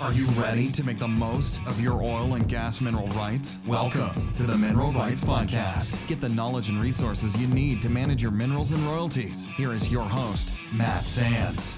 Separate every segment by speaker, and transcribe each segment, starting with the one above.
Speaker 1: Are you ready to make the most of your oil and gas mineral rights? Welcome to the Mineral Rights Podcast. Get the knowledge and resources you need to manage your minerals and royalties. Here is your host, Matt Sands.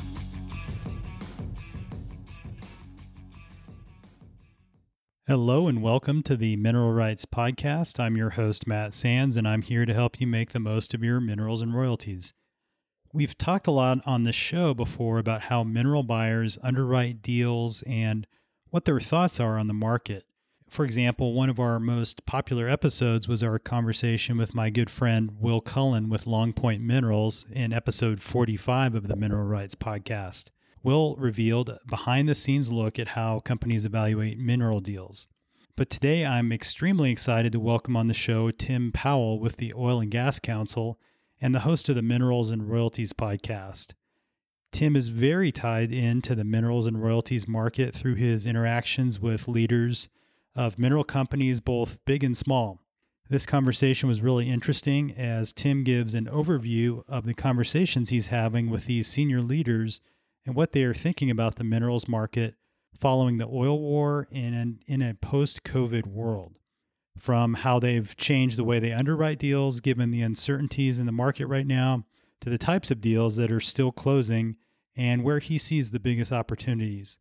Speaker 2: Hello and welcome to the Mineral Rights Podcast. I'm your host, Matt Sands, and I'm here to help you make the most of your minerals and royalties. We've talked a lot on this show before about how mineral buyers underwrite deals and what their thoughts are on the market. For example, one of our most popular episodes was our conversation with my good friend Will Cullen with Long Point Minerals in episode 45 of the Mineral Rights Podcast. Will revealed a behind-the-scenes look at how companies evaluate mineral deals. But today I'm extremely excited to welcome on the show Tim Powell with the Oil and Gas Council and the host of the Minerals and Royalties Podcast. Tim is very tied into the minerals and royalties market through his interactions with leaders of mineral companies, both big and small. This conversation was really interesting as Tim gives an overview of the conversations he's having with these senior leaders and what they are thinking about the minerals market following the oil war in a post-COVID world. From how they've changed the way they underwrite deals given the uncertainties in the market right now, to the types of deals that are still closing and where he sees the biggest opportunities.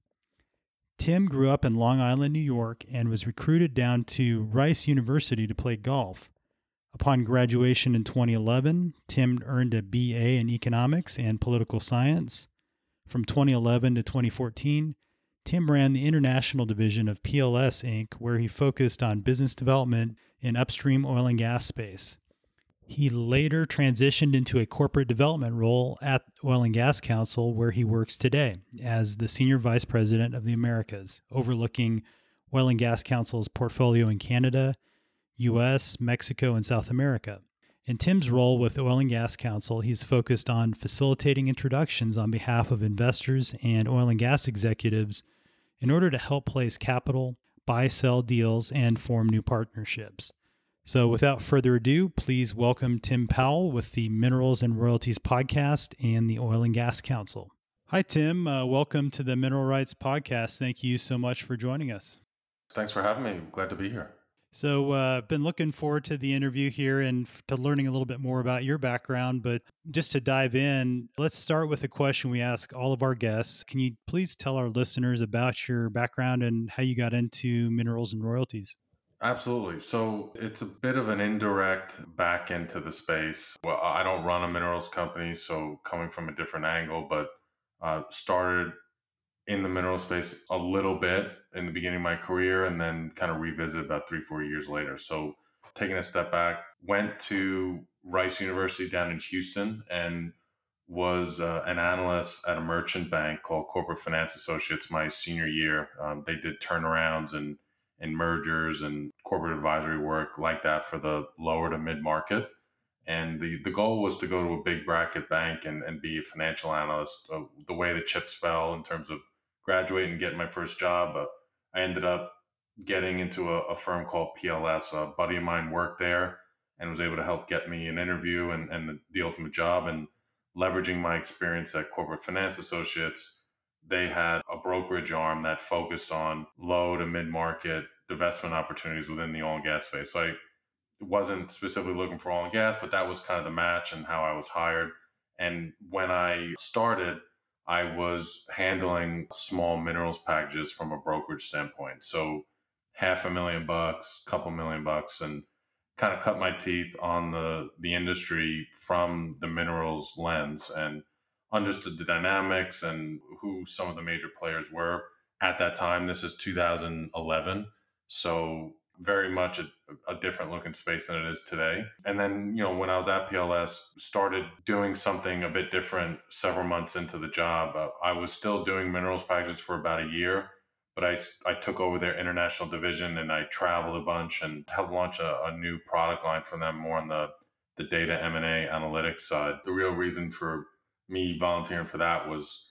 Speaker 2: Tim grew up in Long Island, New York, and was recruited down to Rice University to play golf. Upon graduation in 2011, Tim earned a BA in economics and political science. From 2011 to 2014, Tim ran the international division of PLS Inc., where he focused on business development in upstream oil and gas space. He later transitioned into a corporate development role at Oil and Gas Council, where he works today as the Senior Vice President of the Americas, overlooking Oil and Gas Council's portfolio in Canada, U.S., Mexico, and South America. In Tim's role with Oil and Gas Council, he's focused on facilitating introductions on behalf of investors and oil and gas executives in order to help place capital, buy-sell deals, and form new partnerships. So without further ado, please welcome Tim Powell with the Minerals and Royalties Podcast and the Oil and Gas Council. Hi, Tim. Welcome to the Mineral Rights Podcast. Thank you so much for joining us.
Speaker 3: Thanks for having me. Glad to be here.
Speaker 2: So I've been looking forward to the interview here and to learning a little bit more about your background. But just to dive in, let's start with a question we ask all of our guests. Can you please tell our listeners about your background and how you got into minerals and royalties?
Speaker 3: Absolutely. So it's a bit of an indirect back into the space. Well, I don't run a minerals company, so coming from a different angle, but started in the mineral space a little bit in the beginning of my career and then kind of revisited about 3-4 years later. So taking a step back, went to Rice University down in Houston and was an analyst at a merchant bank called Corporate Finance Associates my senior year. They did turnarounds and mergers and corporate advisory work like that for the lower to mid market. And the goal was to go to a big bracket bank and be a financial analyst. The way the chips fell in terms of graduating and getting my first job, I ended up getting into a firm called PLS. A buddy of mine worked there and was able to help get me an interview and the ultimate job. And leveraging my experience at Corporate Finance Associates, they had a brokerage arm that focused on low to mid-market divestment opportunities within the oil and gas space. So I wasn't specifically looking for oil and gas, but that was kind of the match and how I was hired. And when I started, I was handling small minerals packages from a brokerage standpoint. So $500,000, couple $1,000,000, and kind of cut my teeth on the industry from the minerals lens and understood the dynamics and who some of the major players were at that time. This is 2011. So very much a different looking space than it is today. And then, when I was at PLS, started doing something a bit different several months into the job. I was still doing minerals packages for about a year, but I took over their international division and I traveled a bunch and helped launch a new product line for them more on the data M&A analytics side. The real reason for me volunteering for that was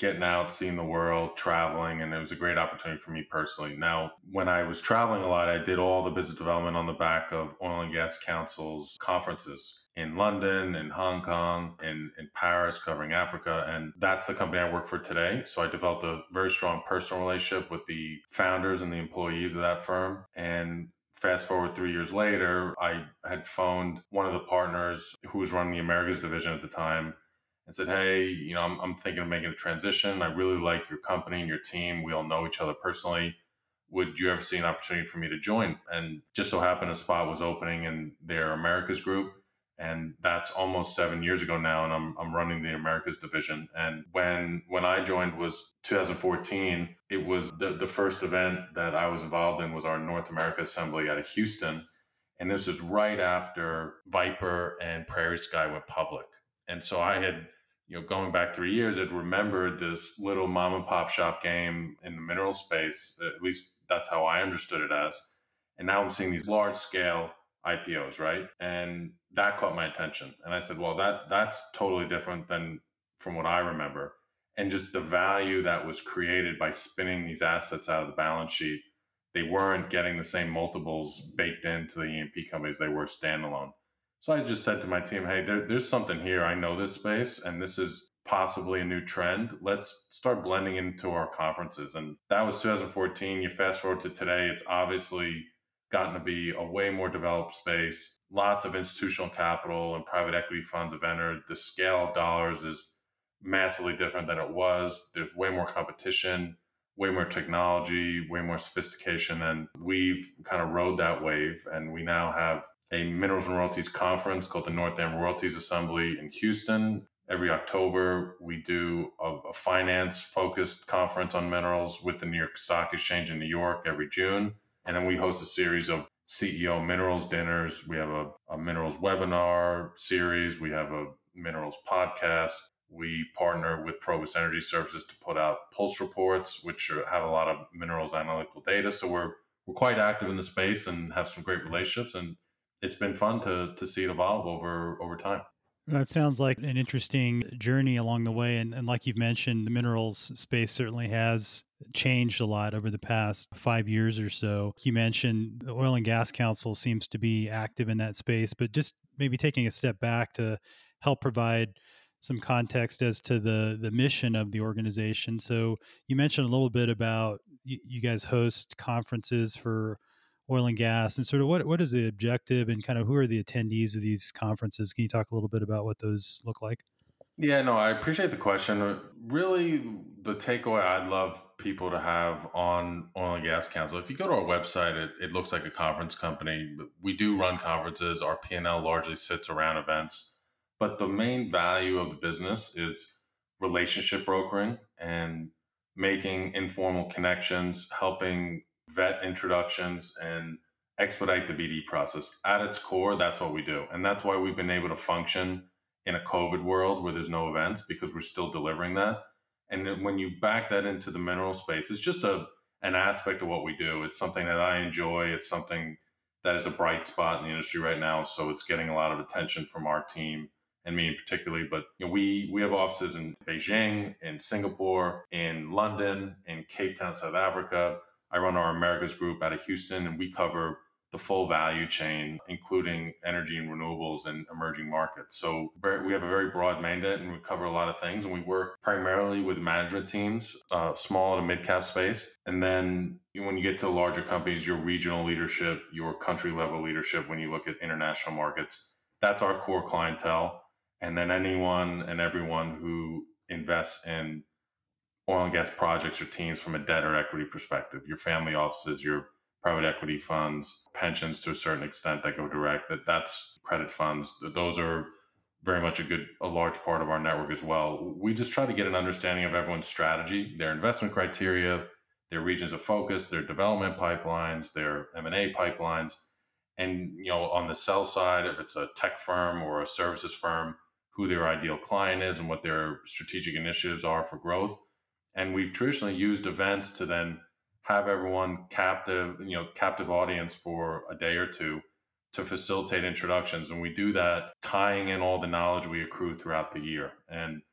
Speaker 3: getting out, seeing the world, traveling, and it was a great opportunity for me personally. Now, when I was traveling a lot, I did all the business development on the back of Oil and Gas Council's conferences in London, in Hong Kong, in Paris, covering Africa. And that's the company I work for today. So I developed a very strong personal relationship with the founders and the employees of that firm. And fast forward 3 years later, I had phoned one of the partners who was running the Americas division at the time and said, hey, I'm thinking of making a transition. I really like your company and your team. We all know each other personally. Would you ever see an opportunity for me to join? And just so happened a spot was opening in their Americas group. And that's almost 7 years ago now. And I'm running the Americas division. And when I joined was 2014, it was the first event that I was involved in was our North America Assembly out of Houston. And this was right after Viper and Prairie Sky went public. And so I had, going back 3 years, I'd remembered this little mom and pop shop game in the mineral space. At least that's how I understood it as. And now I'm seeing these large scale IPOs, right? And that caught my attention. And I said, well, that's totally different than from what I remember. And just the value that was created by spinning these assets out of the balance sheet, they weren't getting the same multiples baked into the E&P companies they were standalone. So I just said to my team, hey, there's something here. I know this space, and this is possibly a new trend. Let's start blending into our conferences. And that was 2014. You fast forward to today, it's obviously gotten to be a way more developed space. Lots of institutional capital and private equity funds have entered. The scale of dollars is massively different than it was. There's way more competition, way more technology, way more sophistication. And we've kind of rode that wave. And we now have a minerals and royalties conference called the North Am Royalties Assembly in Houston. Every October, we do a finance-focused conference on minerals with the New York Stock Exchange in New York every June. And then we host a series of CEO minerals dinners. We have a minerals webinar series. We have a minerals podcast. We partner with Probus Energy Services to put out pulse reports, which have a lot of minerals analytical data. So we're quite active in the space and have some great relationships. And it's been fun to see it evolve over time.
Speaker 2: That sounds like an interesting journey along the way. And like you've mentioned, the minerals space certainly has changed a lot over the past 5 years or so. You mentioned the Oil and Gas Council seems to be active in that space, but just maybe taking a step back to help provide some context as to the mission of the organization. So you mentioned a little bit about you guys host conferences for oil and gas, and sort of what is the objective and kind of who are the attendees of these conferences? Can you talk a little bit about what those look like?
Speaker 3: Yeah, no, I appreciate the question. Really, the takeaway I'd love people to have on Oil and Gas Council, if you go to our website, it looks like a conference company. We do run conferences. Our P&L largely sits around events. But the main value of the business is relationship brokering and making informal connections, helping vet introductions, and expedite the BD process. At its core, that's what we do. And that's why we've been able to function in a COVID world where there's no events, because we're still delivering that. And then when you back that into the mineral space, it's just an aspect of what we do. It's something that I enjoy. It's something that is a bright spot in the industry right now. So it's getting a lot of attention from our team and me in particularly. But we have offices in Beijing, in Singapore, in London, in Cape Town, South Africa. I run our Americas group out of Houston, and we cover the full value chain, including energy and renewables and emerging markets. So we have a very broad mandate, and we cover a lot of things. And we work primarily with management teams, small to mid-cap space. And then when you get to larger companies, your regional leadership, your country level leadership, when you look at international markets, that's our core clientele. And then anyone and everyone who invests in oil and gas projects or teams from a debt or equity perspective, your family offices, your private equity funds, pensions to a certain extent that go direct, that's credit funds. Those are very much a large part of our network as well. We just try to get an understanding of everyone's strategy, their investment criteria, their regions of focus, their development pipelines, their M&A pipelines. And, on the sell side, if it's a tech firm or a services firm, who their ideal client is and what their strategic initiatives are for growth. And we've traditionally used events to then have everyone captive audience for a day or two to facilitate introductions. And we do that tying in all the knowledge we accrue throughout the year. And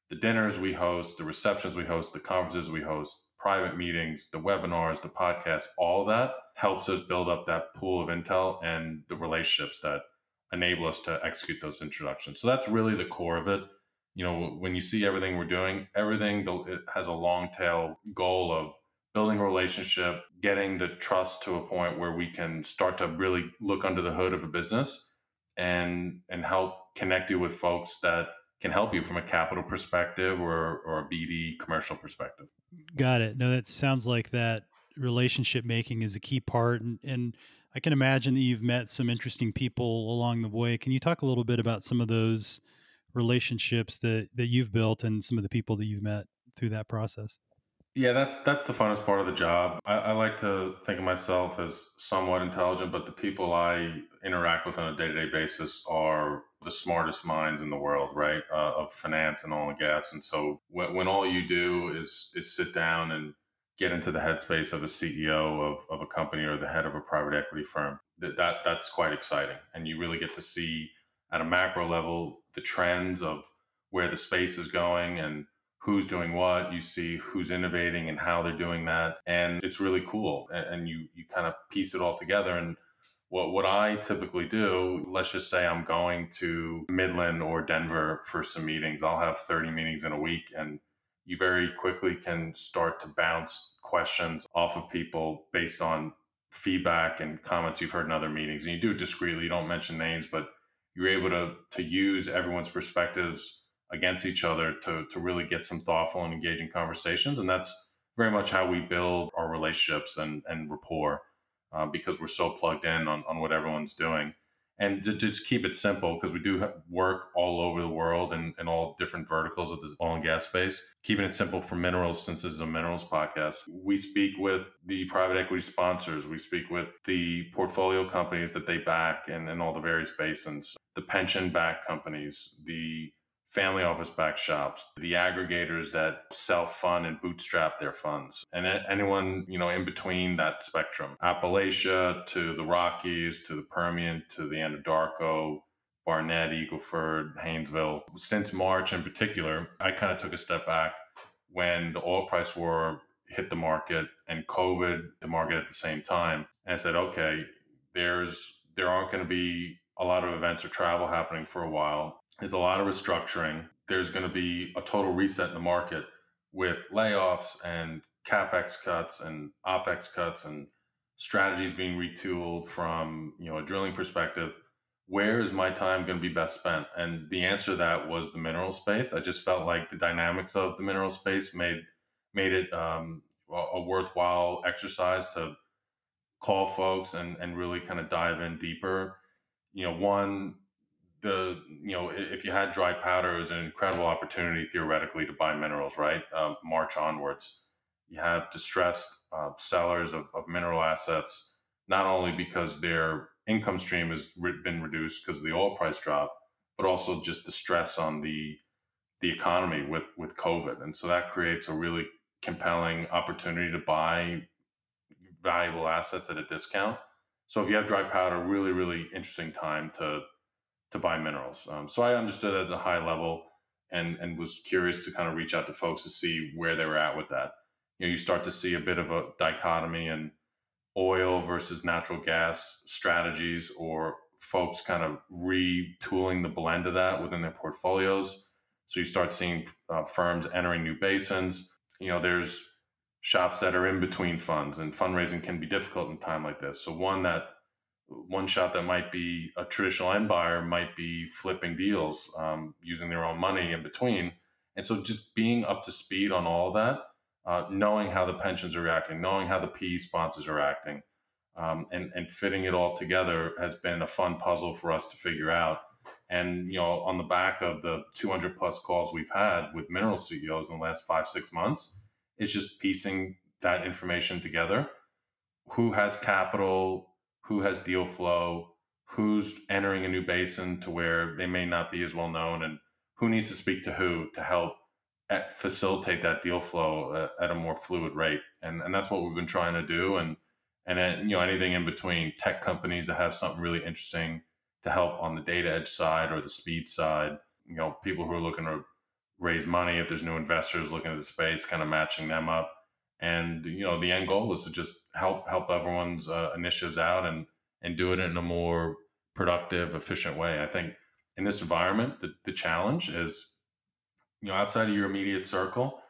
Speaker 3: the dinners we host, the receptions we host, the conferences we host, private meetings, the webinars, the podcasts, all that helps us build up that pool of intel and the relationships that enable us to execute those introductions. So that's really the core of it. When you see everything we're doing, it has a long tail goal of building a relationship, getting the trust to a point where we can start to really look under the hood of a business and help connect you with folks that can help you from a capital perspective or a BD commercial perspective.
Speaker 2: Got it. No, that sounds like that relationship making is a key part. And I can imagine that you've met some interesting people along the way. Can you talk a little bit about some of those relationships that you've built and some of the people that you've met through that process?
Speaker 3: Yeah, that's the funnest part of the job. I like to think of myself as somewhat intelligent, but the people I interact with on a day-to-day basis are the smartest minds in the world, right? Of finance and oil and gas. And so when all you do is sit down and get into the headspace of a CEO of a company or the head of a private equity firm, that's quite exciting. And you really get to see at a macro level the trends of where the space is going and who's doing what. You see who's innovating and how they're doing that, and it's really cool. And you kind of piece it all together. And what I typically do, let's just say I'm going to Midland or Denver for some meetings. I'll have 30 meetings in a week, and you very quickly can start to bounce questions off of people based on feedback and comments you've heard in other meetings. And you do it discreetly, you don't mention names, but you're able to use everyone's perspectives against each other to really get some thoughtful and engaging conversations. And that's very much how we build our relationships and rapport, because we're so plugged in on what everyone's doing. And to just keep it simple, because we do work all over the world and in all different verticals of the oil and gas space, keeping it simple for minerals, since this is a minerals podcast, we speak with the private equity sponsors, we speak with the portfolio companies that they back in all the various basins, the pension backed companies, the family office backed shops, the aggregators that self-fund and bootstrap their funds, and anyone, in between that spectrum, Appalachia to the Rockies, to the Permian, to the Anadarko, Barnett, Eagle Ford, Haynesville. Since March in particular, I kind of took a step back when the oil price war hit the market and COVID, the market at the same time. And I said, okay, there aren't going to be a lot of events or travel happening for a while. There's a lot of restructuring. There's going to be a total reset in the market with layoffs and CapEx cuts and OpEx cuts and strategies being retooled from, a drilling perspective. Where is my time going to be best spent? And the answer to that was the mineral space. I just felt like the dynamics of the mineral space made it a worthwhile exercise to call folks and really kind of dive in deeper. If you had dry powder, it was an incredible opportunity theoretically to buy minerals, right? March onwards. You have distressed sellers of mineral assets, not only because their income stream has been reduced because of the oil price drop, but also just the stress on the economy with COVID. And so that creates a really compelling opportunity to buy valuable assets at a discount. So if you have dry powder, really, really interesting time to buy minerals. So I understood at a high level and was curious to kind of reach out to folks to see where they were at with that. You start to see a bit of a dichotomy in oil versus natural gas strategies, or folks kind of retooling the blend of that within their portfolios. So you start seeing firms entering new basins. There's shops that are in between funds, and fundraising can be difficult in a time like this. So one shop that might be a traditional end buyer might be flipping deals, using their own money in between. And so just being up to speed on all of that, knowing how the pensions are reacting, knowing how the PE sponsors are acting, and fitting it all together has been a fun puzzle for us to figure out. And, on the back of the 200 plus calls we've had with mineral CEOs in the last 5-6 months, it's just piecing that information together. Who has capital? Who has deal flow, who's entering a new basin to where they may not be as well known, and who needs to speak to who to help facilitate that deal flow at a more fluid rate. And that's what we've been trying to do. And anything in between, tech companies that have something really interesting to help on the data edge side or the speed side, people who are looking to raise money. If there's new investors looking at the space, kind of matching them up. And the end goal is to just help everyone's initiatives out and do it in a more productive, efficient way. I think in this environment, the challenge is outside of your immediate circle,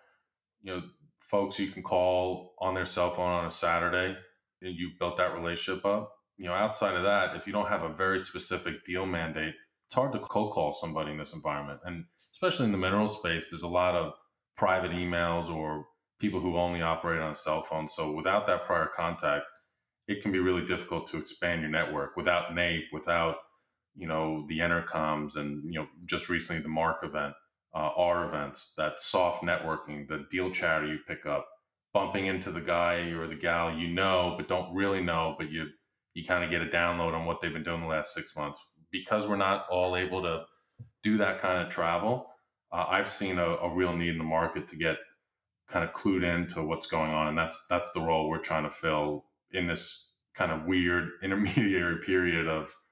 Speaker 3: folks you can call on their cell phone on a Saturday, and you've built that relationship up. Outside of that, if you don't have a very specific deal mandate, it's hard to cold call somebody in this environment. And especially in the mineral space, there's a lot of private emails or people who only operate on a cell phone. So without that prior contact, it can be really difficult to expand your network without NAPE, without the Entercoms, and just recently the Mark event, our events, that soft networking, the deal chatter you pick up, bumping into the guy or the gal but don't really know, but you kind of get a download on what they've been doing the last 6 months. Because we're not all able to do that kind of travel, I've seen a real need in the market to get kind of clued into what's going on, and that's the role we're trying to fill in this kind of weird intermediary period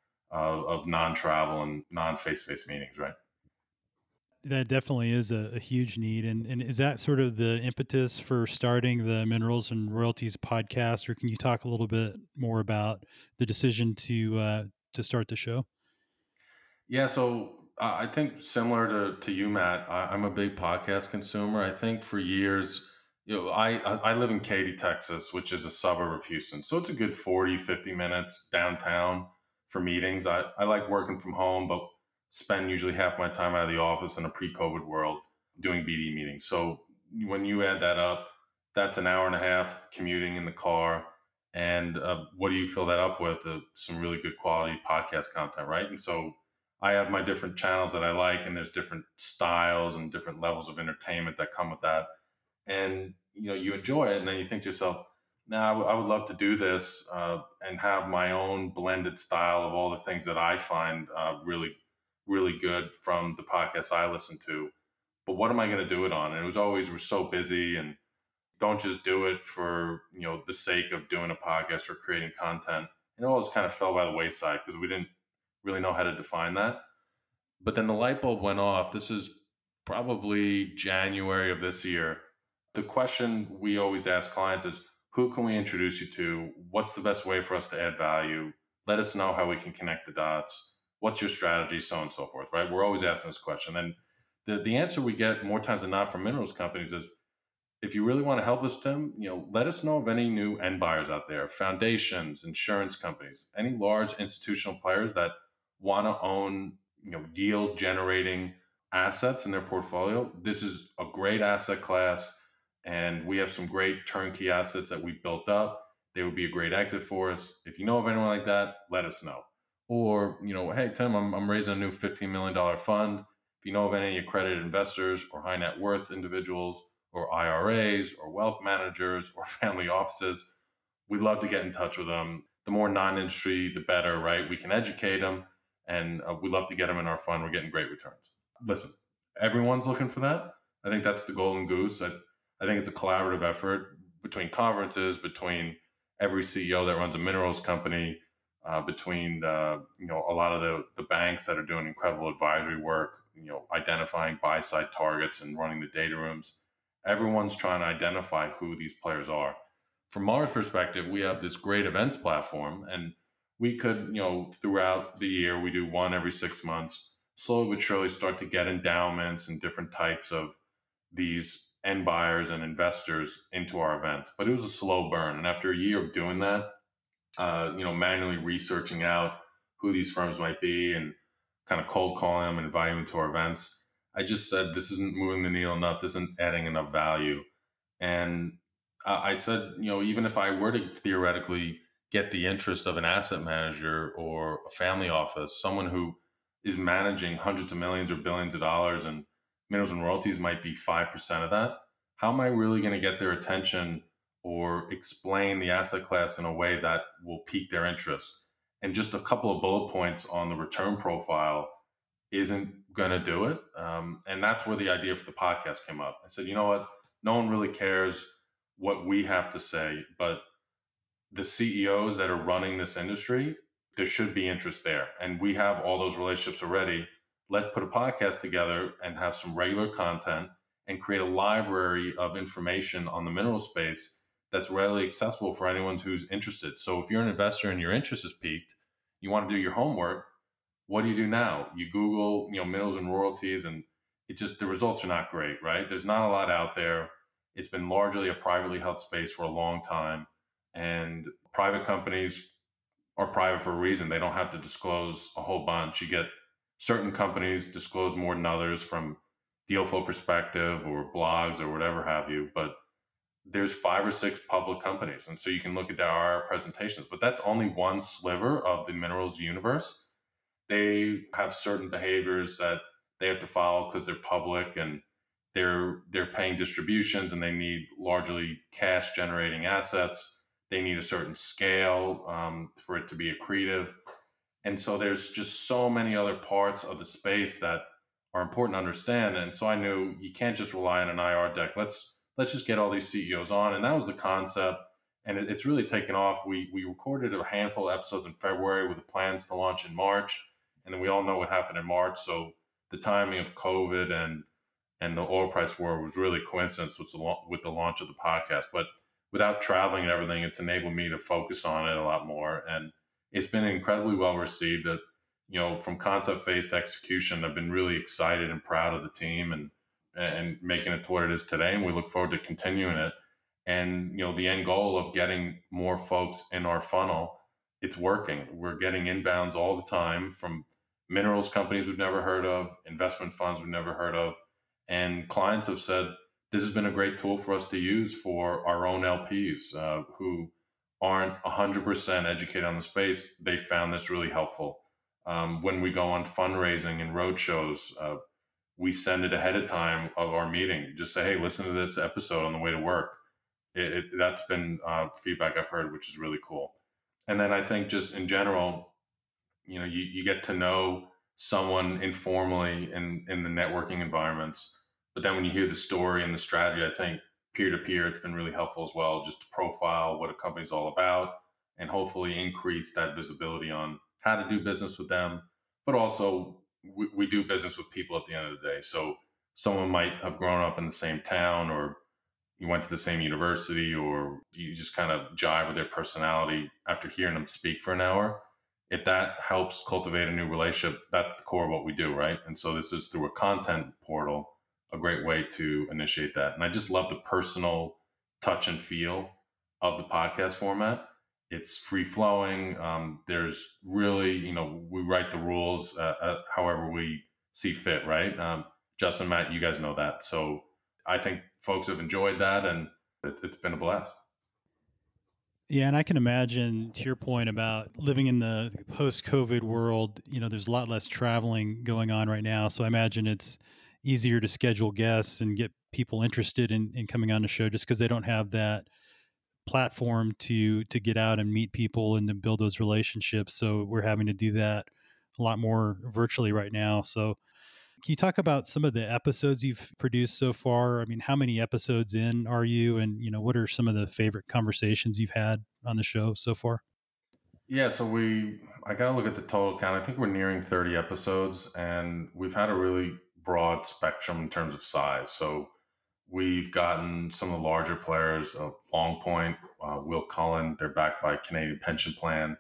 Speaker 3: of non-travel and non-face-to-face meetings, right?
Speaker 2: That definitely is a huge need. And is that sort of the impetus for starting the Minerals and Royalties podcast, or can you talk a little bit more about the decision to start the show?
Speaker 3: Yeah, so I think similar to you, Matt, I'm a big podcast consumer. I think for years, I live in Katy, Texas, which is a suburb of Houston. So it's a good 40, 50 minutes downtown for meetings. I like working from home, but spend usually half my time out of the office in a pre-COVID world doing BD meetings. So when you add that up, that's an hour and a half commuting in the car. And what do you fill that up with? Some really good quality podcast content, right? And so I have my different channels that I like, and there's different styles and different levels of entertainment that come with that. And you enjoy it, and then you think to yourself, now I would love to do this and have my own blended style of all the things that I find really, really good from the podcasts I listen to. But what am I going to do it on? And it was always, we're so busy, and don't just do it for the sake of doing a podcast or creating content. And it always kind of fell by the wayside because we didn't really know how to define that. But then the light bulb went off. This is probably January of this year. The question we always ask clients is, who can we introduce you to? What's the best way for us to add value? Let us know how we can connect the dots. What's your strategy? So on and so forth, right? We're always asking this question. And the answer we get more times than not from minerals companies is, if you really want to help us, Tim, let us know of any new end buyers out there, foundations, insurance companies, any large institutional players that want to own, yield generating assets in their portfolio. This is a great asset class, and we have some great turnkey assets that we've built up. They would be a great exit for us. If you know of anyone like that, let us know. Or, hey, Tim, I'm raising a new $15 million fund. If you know of any accredited investors or high net worth individuals or IRAs or wealth managers or family offices, we'd love to get in touch with them. The more non-industry, the better, right? We can educate them, and we'd love to get them in our fund. We're getting great returns. Listen, everyone's looking for that. I think that's the golden goose. I think it's a collaborative effort between conferences, between every CEO that runs a minerals company, between a lot of the banks that are doing incredible advisory work, identifying buy-side targets and running the data rooms. Everyone's trying to identify who these players are. From our perspective, we have this great events platform, and we could, throughout the year, we do one every 6 months, slowly but surely start to get endowments and different types of these end buyers and investors into our events. But it was a slow burn. And after a year of doing that, manually researching out who these firms might be and kind of cold calling them and inviting them to our events, I just said, this isn't moving the needle enough. This isn't adding enough value. And I said, even if I were to theoretically get the interest of an asset manager or a family office, someone who is managing hundreds of millions or billions of dollars, and minerals and royalties might be 5% of that, how am I really going to get their attention or explain the asset class in a way that will pique their interest? And just a couple of bullet points on the return profile isn't going to do it. And that's where the idea for the podcast came up. I said, you know what? No one really cares what we have to say, but the CEOs that are running this industry, there should be interest there. And we have all those relationships already. let's put a podcast together and have some regular content and create a library of information on the mineral space that's readily accessible for anyone who's interested. So if you're an investor and your interest is piqued, you want to do your homework, what do you do now? You Google, minerals and royalties, and the results are not great, right? There's not a lot out there. It's been largely a privately held space for a long time. And private companies are private for a reason. They don't have to disclose a whole bunch. You get certain companies disclose more than others from deal flow perspective or blogs or whatever have you. But there's 5 or 6 public companies. And so you can look at their IR presentations, but that's only one sliver of the minerals universe. They have certain behaviors that they have to follow because they're public, and they're paying distributions, and they need largely cash generating assets. They need a certain scale for it to be accretive. And so there's just so many other parts of the space that are important to understand. And so I knew you can't just rely on an IR deck. Let's just get all these CEOs on. And that was the concept. And it's really taken off. We recorded a handful of episodes in February with the plans to launch in March. And then we all know what happened in March. So the timing of COVID and the oil price war was really coincidence with the launch of the podcast. But without traveling and everything, it's enabled me to focus on it a lot more. And it's been incredibly well received. That, from concept phase to execution, I've been really excited and proud of the team and making it to what it is today. And we look forward to continuing it. And, the end goal of getting more folks in our funnel, it's working. We're getting inbounds all the time from minerals companies we've never heard of, investment funds we've never heard of. And clients have said, this has been a great tool for us to use for our own LPs who aren't 100% educated on the space. They found this really helpful. When we go on fundraising and roadshows, we send it ahead of time of our meeting. Just say, hey, listen to this episode on the way to work. That's been feedback I've heard, which is really cool. And then I think just in general, you get to know someone informally in the networking environments. But then when you hear the story and the strategy, I think peer-to-peer, it's been really helpful as well, just to profile what a company's all about and hopefully increase that visibility on how to do business with them. But also, we do business with people at the end of the day. So someone might have grown up in the same town, or you went to the same university, or you just kind of jive with their personality after hearing them speak for an hour. If that helps cultivate a new relationship, that's the core of what we do, right? And so this is through a content portal, a great way to initiate that. And I just love the personal touch and feel of the podcast format. It's free flowing. There's really, we write the rules however we see fit, right? Justin, Matt, you guys know that. So I think folks have enjoyed that, and it's been a blast.
Speaker 2: Yeah, and I can imagine, to your point about living in the post-COVID world, there's a lot less traveling going on right now. So I imagine it's easier to schedule guests and get people interested in coming on the show just because they don't have that platform to get out and meet people and to build those relationships. So we're having to do that a lot more virtually right now. So can you talk about some of the episodes you've produced so far? I mean, how many episodes in are you? And, what are some of the favorite conversations you've had on the show so far?
Speaker 3: Yeah, so I got to look at the total count. I think we're nearing 30 episodes, and we've had a really broad spectrum in terms of size. So we've gotten some of the larger players, Long Point, Will Cullen. They're backed by Canadian Pension Plan.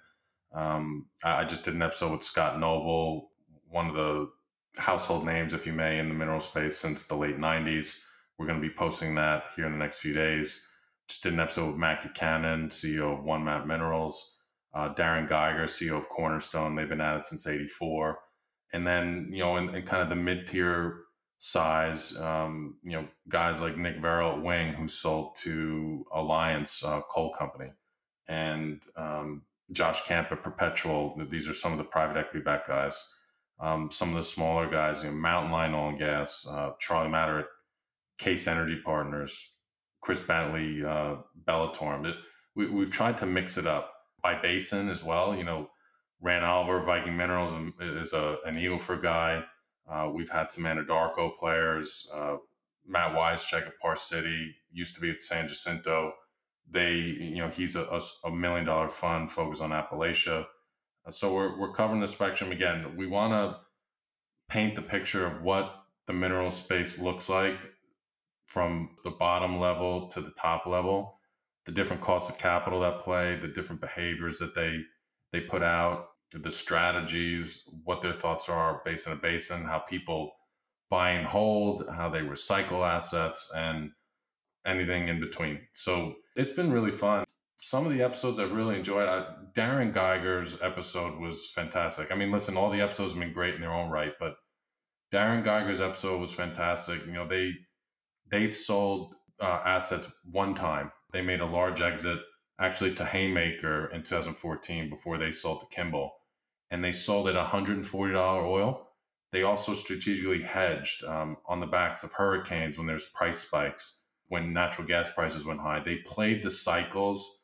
Speaker 3: I just did an episode with Scott Noble, one of the household names, if you may, in the mineral space since the late 90s. We're going to be posting that here in the next few days. Just did an episode with Matt Buchanan, CEO of One Map Minerals, Darren Geiger, CEO of Cornerstone. They've been at it since '84. And then, in kind of the mid-tier size, guys like Nick Verrill at Wing, who sold to Alliance Coal Company, and Josh Camp at Perpetual. These are some of the private equity backed guys. Some of the smaller guys, Mountain Line Oil and Gas, Charlie Matter at Case Energy Partners, Chris Bentley, Bellator. We've tried to mix it up by basin as well. Rand Oliver, Viking Minerals, is an Eagle Ford guy. We've had some Anadarko players. Matt Weischek at Par City, used to be at San Jacinto. He's a $1 million fund focused on Appalachia. So we're covering the spectrum. Again, we want to paint the picture of what the mineral space looks like from the bottom level to the top level, the different costs of capital that play, the different behaviors that they put out, the strategies, what their thoughts are basin to basin, how people buy and hold, how they recycle assets, and anything in between. So it's been really fun. Some of the episodes I've really enjoyed. Darren Geiger's episode was fantastic. I mean, listen, all the episodes have been great in their own right, but Darren Geiger's episode was fantastic. They've sold assets one time. They made a large exit actually to Haymaker in 2014 before they sold to Kimball, and they sold at $140 oil. They also strategically hedged on the backs of hurricanes when there's price spikes, when natural gas prices went high. They played the cycles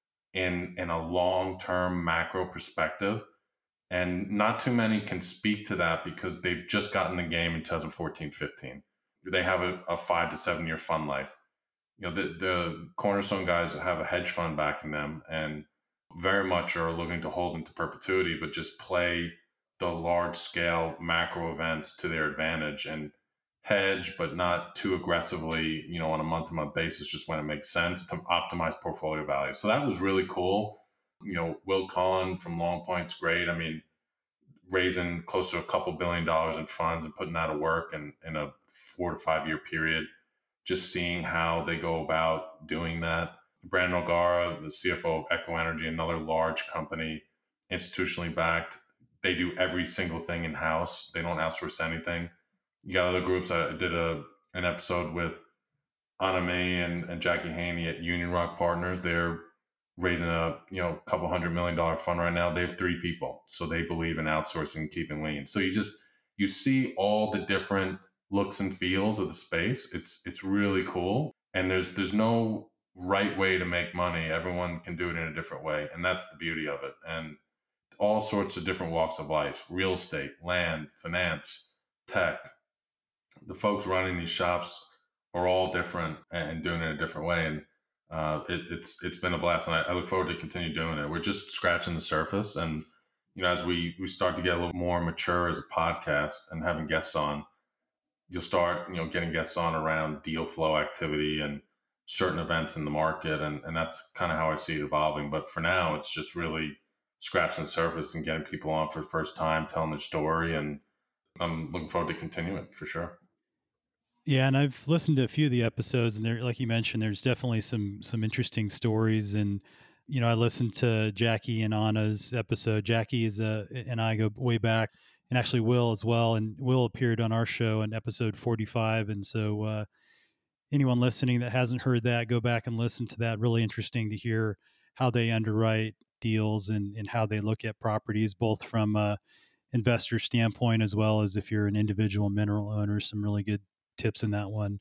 Speaker 3: in a long-term macro perspective, and not too many can speak to that because they've just gotten the game in 2014-15. They have a 5 to 7 year fund life. The Cornerstone guys have a hedge fund backing them and very much are looking to hold into perpetuity, but just play the large scale macro events to their advantage and hedge, but not too aggressively, on a month to month basis, just when it makes sense to optimize portfolio value. So that was really cool. Will Cullen from Long Point's great. I mean, raising close to a couple $1 billion in funds and putting that to work in a 4 to 5 year period, just seeing how they go about doing that. Brandon O'Gara, the CFO of Echo Energy, another large company, institutionally backed. They do every single thing in house. They don't outsource anything. You got other groups. I did an episode with Anna May and Jackie Haney at Union Rock Partners. They're raising a couple $100 million fund right now. They have 3 people, so they believe in outsourcing and keeping lean. So you see all the different looks and feels of the space. It's really cool, and there's no right way to make money. Everyone can do it in a different way, and that's the beauty of it. And all sorts of different walks of life: real estate, land, finance, tech. The folks running these shops are all different and doing it a different way, and it's been a blast, and I look forward to continue doing it. We're just scratching the surface, and as we start to get a little more mature as a podcast and having guests on, you'll start getting guests on around deal flow activity and certain events in the market, and that's kind of how I see it evolving. But for now, it's just really scratching the surface and getting people on for the first time, telling their story, and I'm looking forward to continuing for sure.
Speaker 2: Yeah, and I've listened to a few of the episodes, and there, like you mentioned, there's definitely some interesting stories. And I listened to Jackie and Anna's episode. Jackie and I go way back, and actually Will as well. And Will appeared on our show in episode 45. And so anyone listening that hasn't heard that, go back and listen to that. Really interesting to hear how they underwrite deals and how they look at properties, both from a investor standpoint as well as if you're an individual mineral owner. Some really good tips in that one.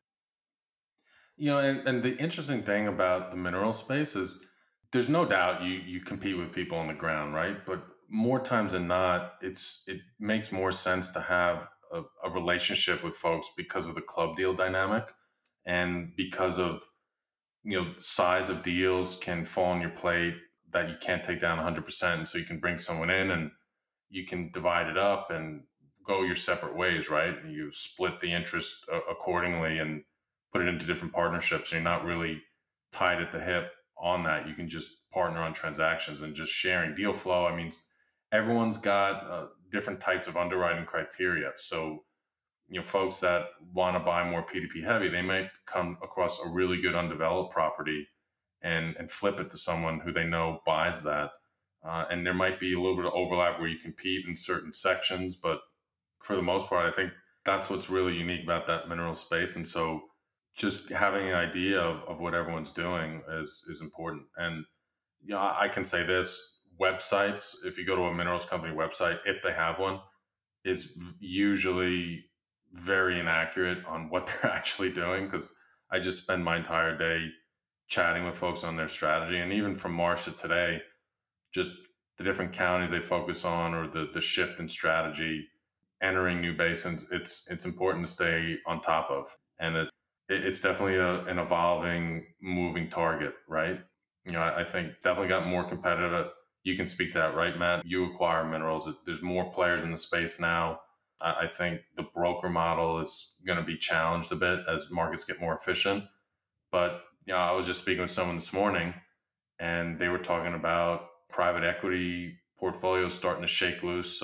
Speaker 3: And the interesting thing about the mineral space is there's no doubt you compete with people on the ground, right? But more times than not, it makes more sense to have a relationship with folks because of the club deal dynamic and because of size of deals can fall on your plate that you can't take down 100%. So you can bring someone in and you can divide it up and go your separate ways, right? You split the interest accordingly and put it into different partnerships. And you're not really tied at the hip on that. You can just partner on transactions and just sharing deal flow. I mean, everyone's got different types of underwriting criteria. So, folks that want to buy more PDP heavy, they might come across a really good undeveloped property and flip it to someone who they know buys that. And there might be a little bit of overlap where you compete in certain sections, but for the most part, I think that's what's really unique about that mineral space. And so just having an idea of what everyone's doing is important. And I can say this: websites, if you go to a minerals company website, if they have one, is usually very inaccurate on what they're actually doing, because I just spend my entire day chatting with folks on their strategy. And even from March to today, just the different counties they focus on or the shift in strategy, entering new basins, it's important to stay on top of. And it's definitely an evolving, moving target, right? I think definitely got more competitive. You can speak to that, right, Matt? You acquire minerals. There's more players in the space now. I think the broker model is going to be challenged a bit as markets get more efficient. But I was just speaking with someone this morning, and they were talking about private equity portfolios starting to shake loose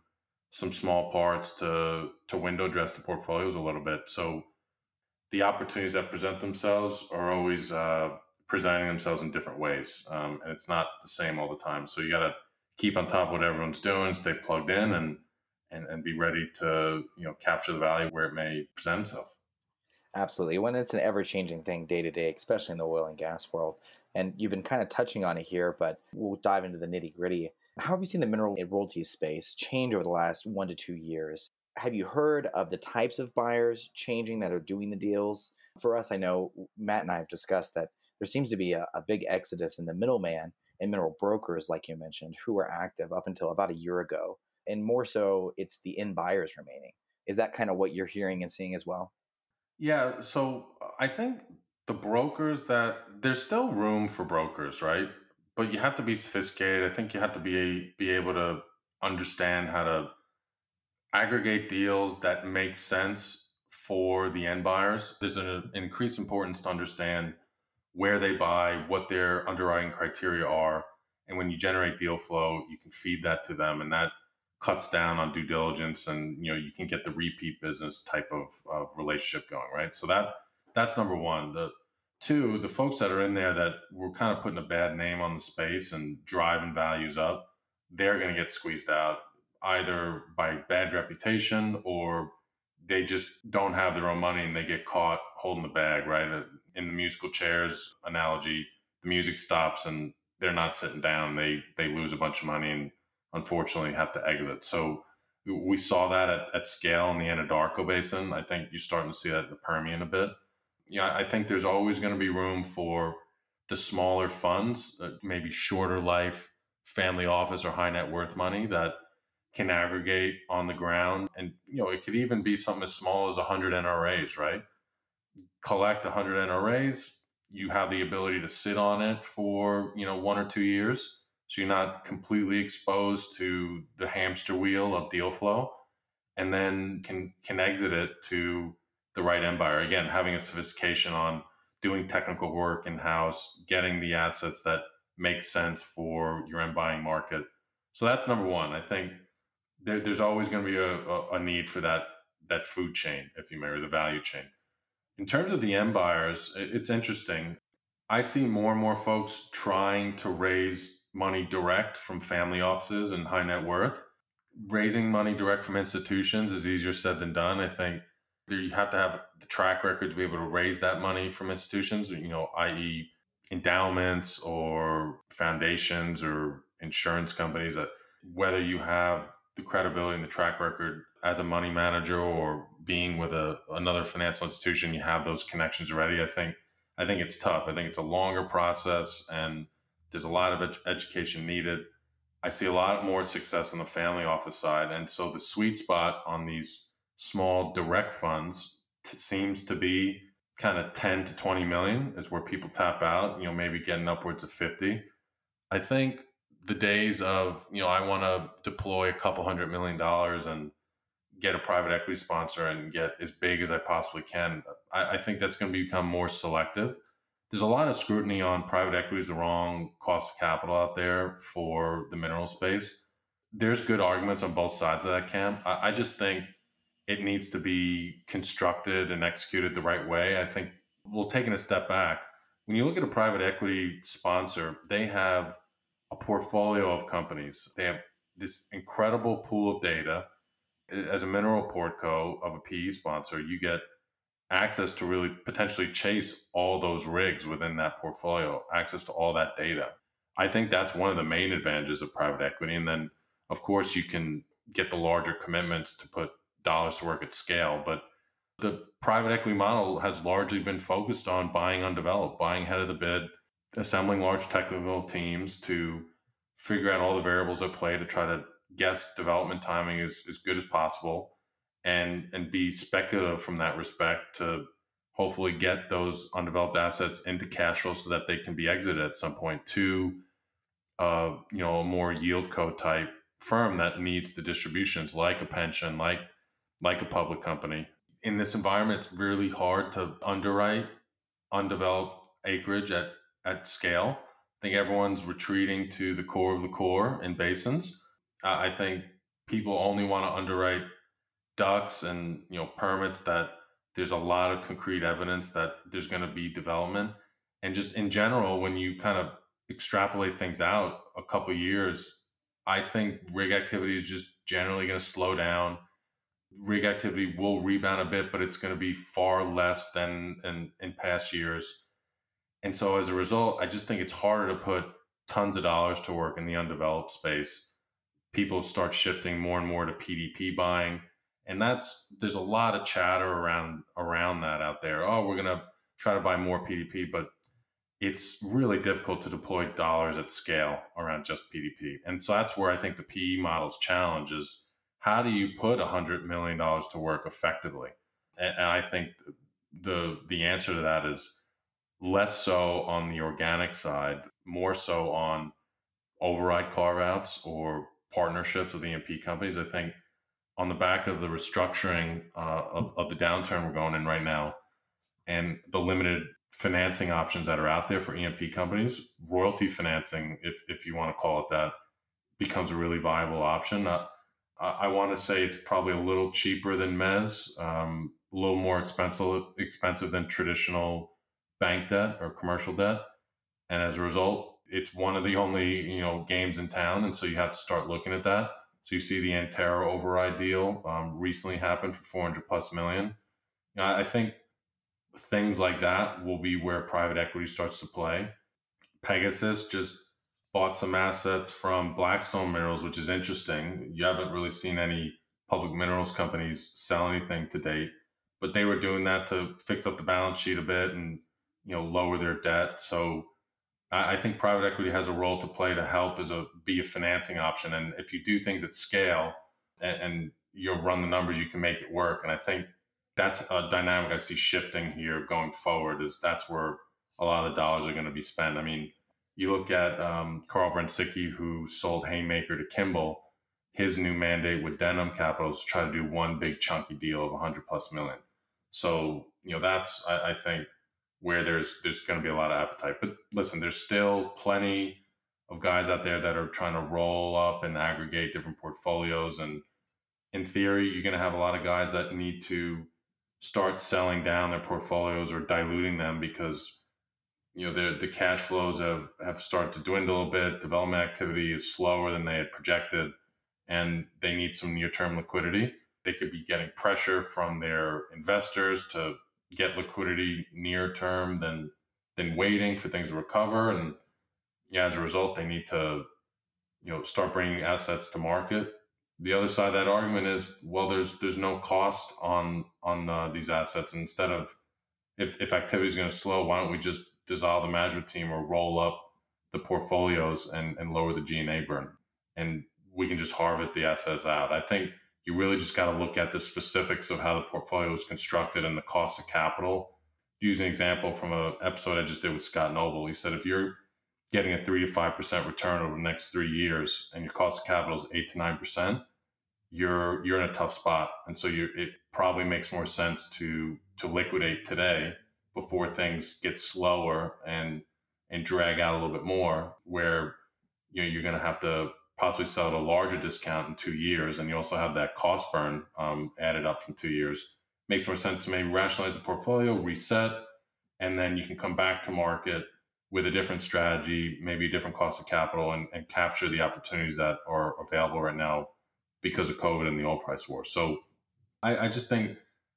Speaker 3: some small parts to window dress the portfolios a little bit. So the opportunities that present themselves are always presenting themselves in different ways, and it's not the same all the time. So you got to keep on top of what everyone's doing, stay plugged in, and be ready to capture the value where it may present itself.
Speaker 4: Absolutely. When it's an ever-changing thing day to day, especially in the oil and gas world. And you've been kind of touching on it here, but we'll dive into the nitty-gritty. How have you seen the mineral and royalties space change over the last 1 to 2 years? Have you heard of the types of buyers changing that are doing the deals? For us, I know Matt and I have discussed that there seems to be a big exodus in the middleman and mineral brokers, like you mentioned, who were active up until about a year ago. And more so, it's the end buyers remaining. Is that kind of what you're hearing and seeing as well?
Speaker 3: Yeah, so I think the brokers that there's still room for brokers, right? But you have to be sophisticated. I think you have to be able to understand how to aggregate deals that make sense for the end buyers. There's an increased importance to understand where they buy, what their underwriting criteria are, and when you generate deal flow, you can feed that to them, and that cuts down on due diligence, and you can get the repeat business type of relationship going, right? So that's number one. The two, the folks that are in there that were kind of putting a bad name on the space and driving values up, they're going to get squeezed out either by bad reputation or they just don't have their own money and they get caught holding the bag, right? In the musical chairs analogy, the music stops and they're not sitting down. They lose a bunch of money and unfortunately have to exit. So we saw that at scale in the Anadarko Basin. I think you're starting to see that in the Permian a bit. I think there's always going to be room for the smaller funds, maybe shorter life, family office or high net worth money that can aggregate on the ground. And, it could even be something as small as 100 NRAs, right? Collect 100 NRAs. You have the ability to sit on it for, 1 or 2 years. So you're not completely exposed to the hamster wheel of deal flow, and then can exit it to the right end buyer. Again, having a sophistication on doing technical work in-house, getting the assets that make sense for your end buying market. So that's number one. I think there's always going to be a need for that food chain, if you may, or the value chain. In terms of the end buyers, it's interesting. I see more and more folks trying to raise money direct from family offices and high net worth. Raising money direct from institutions is easier said than done. I think you have to have the track record to be able to raise that money from institutions, i.e., endowments or foundations or insurance companies. That whether you have the credibility and the track record as a money manager or being with another financial institution, you have those connections already. I think it's tough. I think it's a longer process and there's a lot of education needed. I see a lot more success on the family office side. And so the sweet spot on these small direct funds seems to be kind of 10 to 20 million is where people tap out, maybe getting upwards of 50. I think the days of, I want to deploy a couple $100 million and get a private equity sponsor and get as big as I possibly can, I think that's going to become more selective. There's a lot of scrutiny on private equity as the wrong cost of capital out there for the mineral space. There's good arguments on both sides of that camp. I just think it needs to be constructed and executed the right way. I think taking a step back, when you look at a private equity sponsor, they have a portfolio of companies. They have this incredible pool of data. As a mineral portco of a PE sponsor, you get access to really potentially chase all those rigs within that portfolio, access to all that data. I think that's one of the main advantages of private equity. And then, of course, you can get the larger commitments to put dollars to work at scale. But the private equity model has largely been focused on buying undeveloped, buying ahead of the bid, assembling large technical teams to figure out all the variables at play to try to guess development timing as good as possible and be speculative from that respect to hopefully get those undeveloped assets into cash flow so that they can be exited at some point to a more yield co type firm that needs the distributions like a pension, like like a public company. In this environment, it's really hard to underwrite undeveloped acreage at scale. I think everyone's retreating to the core of the core in basins. I think people only want to underwrite ducks and permits that there's a lot of concrete evidence that there's going to be development. And just in general, when you kind of extrapolate things out a couple of years, I think rig activity is just generally going to slow down. Rig activity will rebound a bit, but it's going to be far less than in past years. And so as a result, I just think it's harder to put tons of dollars to work in the undeveloped space. People start shifting more and more to PDP buying. And there's a lot of chatter around that out there. Oh, we're going to try to buy more PDP, but it's really difficult to deploy dollars at scale around just PDP. And so that's where I think the PE model's challenge is, how do you put $100 million to work effectively? And I think the answer to that is less so on the organic side, more so on override carve-outs or partnerships with E&P companies. I think on the back of the restructuring of the downturn we're going in right now and the limited financing options that are out there for E&P companies, royalty financing, if you want to call it that, becomes a really viable option. I want to say it's probably a little cheaper than mezz, a little more expensive than traditional bank debt or commercial debt. And as a result, it's one of the only games in town. And so you have to start looking at that. So you see the Antero override deal recently happened for 400 plus million. I think things like that will be where private equity starts to play. Pegasus just bought some assets from Blackstone Minerals, which is interesting. You haven't really seen any public minerals companies sell anything to date, but they were doing that to fix up the balance sheet a bit and lower their debt. So I think private equity has a role to play to help be a financing option. And if you do things at scale and you run the numbers, you can make it work. And I think that's a dynamic I see shifting here going forward. That's where a lot of the dollars are going to be spent. I mean, you look at Carl Brunzicki, who sold Haymaker to Kimball. His new mandate with Denham Capital is to try to do one big chunky deal of 100 plus million. So that's I think where there's going to be a lot of appetite. But listen, there's still plenty of guys out there that are trying to roll up and aggregate different portfolios. And in theory, you're going to have a lot of guys that need to start selling down their portfolios or diluting them because the cash flows have started to dwindle a bit. Development activity is slower than they had projected, and they need some near-term liquidity. They could be getting pressure from their investors to get liquidity near term than waiting for things to recover. And as a result, they need to start bringing assets to market. The other side of that argument is, well, there's no cost on these assets. And instead of if activity is going to slow, why don't we just dissolve the management team or roll up the portfolios and lower the G&A burn, and we can just harvest the assets out. I think you really just got to look at the specifics of how the portfolio is constructed and the cost of capital. Use an example from an episode I just did with Scott Noble. He said if you're getting a 3 to 5% return over the next 3 years and your cost of capital is 8 to 9%, you're in a tough spot. And so it probably makes more sense to liquidate today before things get slower and drag out a little bit more, where you're going to have to possibly sell at a larger discount in 2 years, and you also have that cost burn added up from 2 years. Makes more sense to maybe rationalize the portfolio, reset, and then you can come back to market with a different strategy, maybe a different cost of capital, and capture the opportunities that are available right now because of COVID and the oil price war. So I just think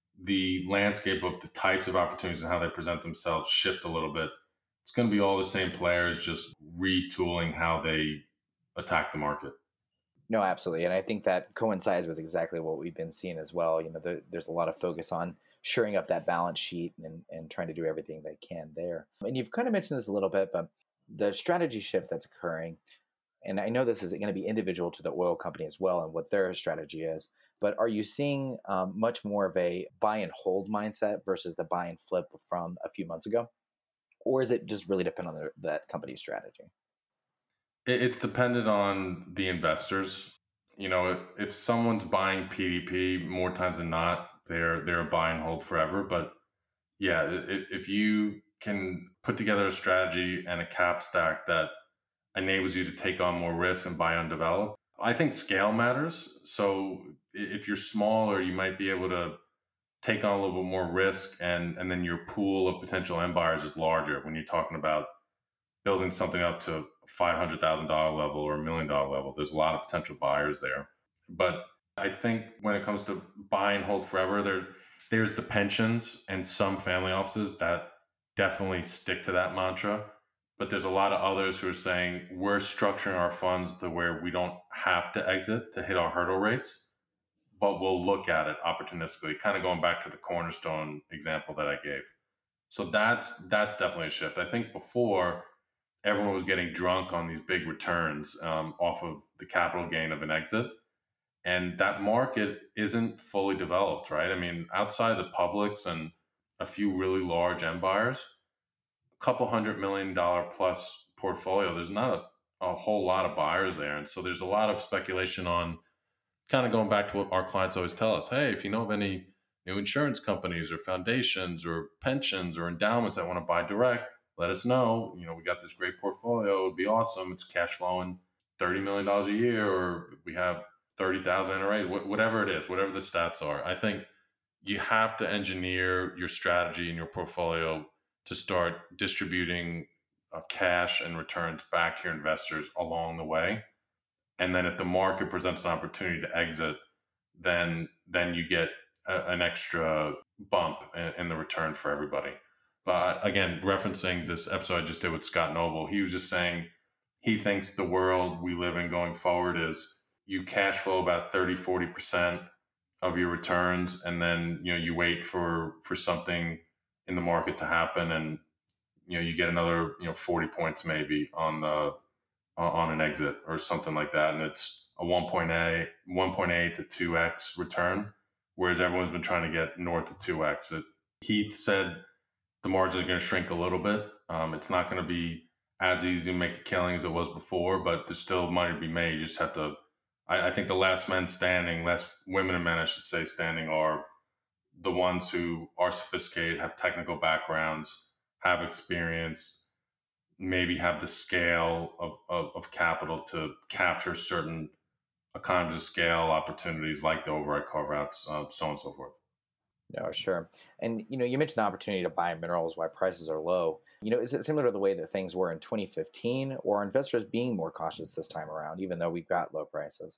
Speaker 3: the landscape of the types of opportunities and how they present themselves shift a little bit. It's going to be all the same players, just retooling how they attack the market.
Speaker 4: No, absolutely. And I think that coincides with exactly what we've been seeing as well. There's a lot of focus on shoring up that balance sheet and trying to do everything they can there. And you've kind of mentioned this a little bit, but the strategy shift that's occurring, and I know this is going to be individual to the oil company as well and what their strategy is, but are you seeing much more of a buy and hold mindset versus the buy and flip from a few months ago? Or is it just really depend on that company's strategy?
Speaker 3: It's dependent on the investors. if someone's buying PDP, more times than not, they're a buy and hold forever. But yeah, if you can put together a strategy and a cap stack that enables you to take on more risk and buy undeveloped, I think scale matters. So if you're smaller, you might be able to take on a little bit more risk, and then your pool of potential end buyers is larger when you're talking about building something up to $500,000 level or $1 million level. There's a lot of potential buyers there. But I think when it comes to buy and hold forever, there's the pensions and some family offices that definitely stick to that mantra. But there's a lot of others who are saying we're structuring our funds to where we don't have to exit to hit our hurdle rates, but we'll look at it opportunistically, kind of going back to the Cornerstone example that I gave. So that's definitely a shift. I think before everyone was getting drunk on these big returns off of the capital gain of an exit. And that market isn't fully developed, right? I mean, outside the publics and a few really large end buyers, a couple $100 million plus portfolio, there's not a whole lot of buyers there. And so there's a lot of speculation on kind of going back to what our clients always tell us. Hey, if you know of any new insurance companies or foundations or pensions or endowments that want to buy direct, let us know. We got this great portfolio. It'd be awesome. It's cash flowing $30 million a year, or we have 30,000 NRAs, whatever it is, whatever the stats are. I think you have to engineer your strategy and your portfolio to start distributing cash and returns back to your investors along the way. And then if the market presents an opportunity to exit, then you get an extra bump in the return for everybody. But again, referencing this episode I just did with Scott Noble, he was just saying he thinks the world we live in going forward is you cash flow about 30-40% of your returns, and then you wait for something in the market to happen, and you get another 40 points maybe on an exit or something like that, and it's a 1.8 to 2x return, whereas everyone's been trying to get north of 2x. Heath said the margins are going to shrink a little bit. It's not going to be as easy to make a killing as it was before, but there's still money to be made. You just have to. I think the last women and men, I should say, standing are the ones who are sophisticated, have technical backgrounds, have experience, maybe have the scale of capital to capture certain economies of scale opportunities like the override carve-outs, so on and so forth.
Speaker 4: No, sure. And, you mentioned the opportunity to buy minerals while prices are low. Is it similar to the way that things were in 2015, or are investors being more cautious this time around, even though we've got low prices?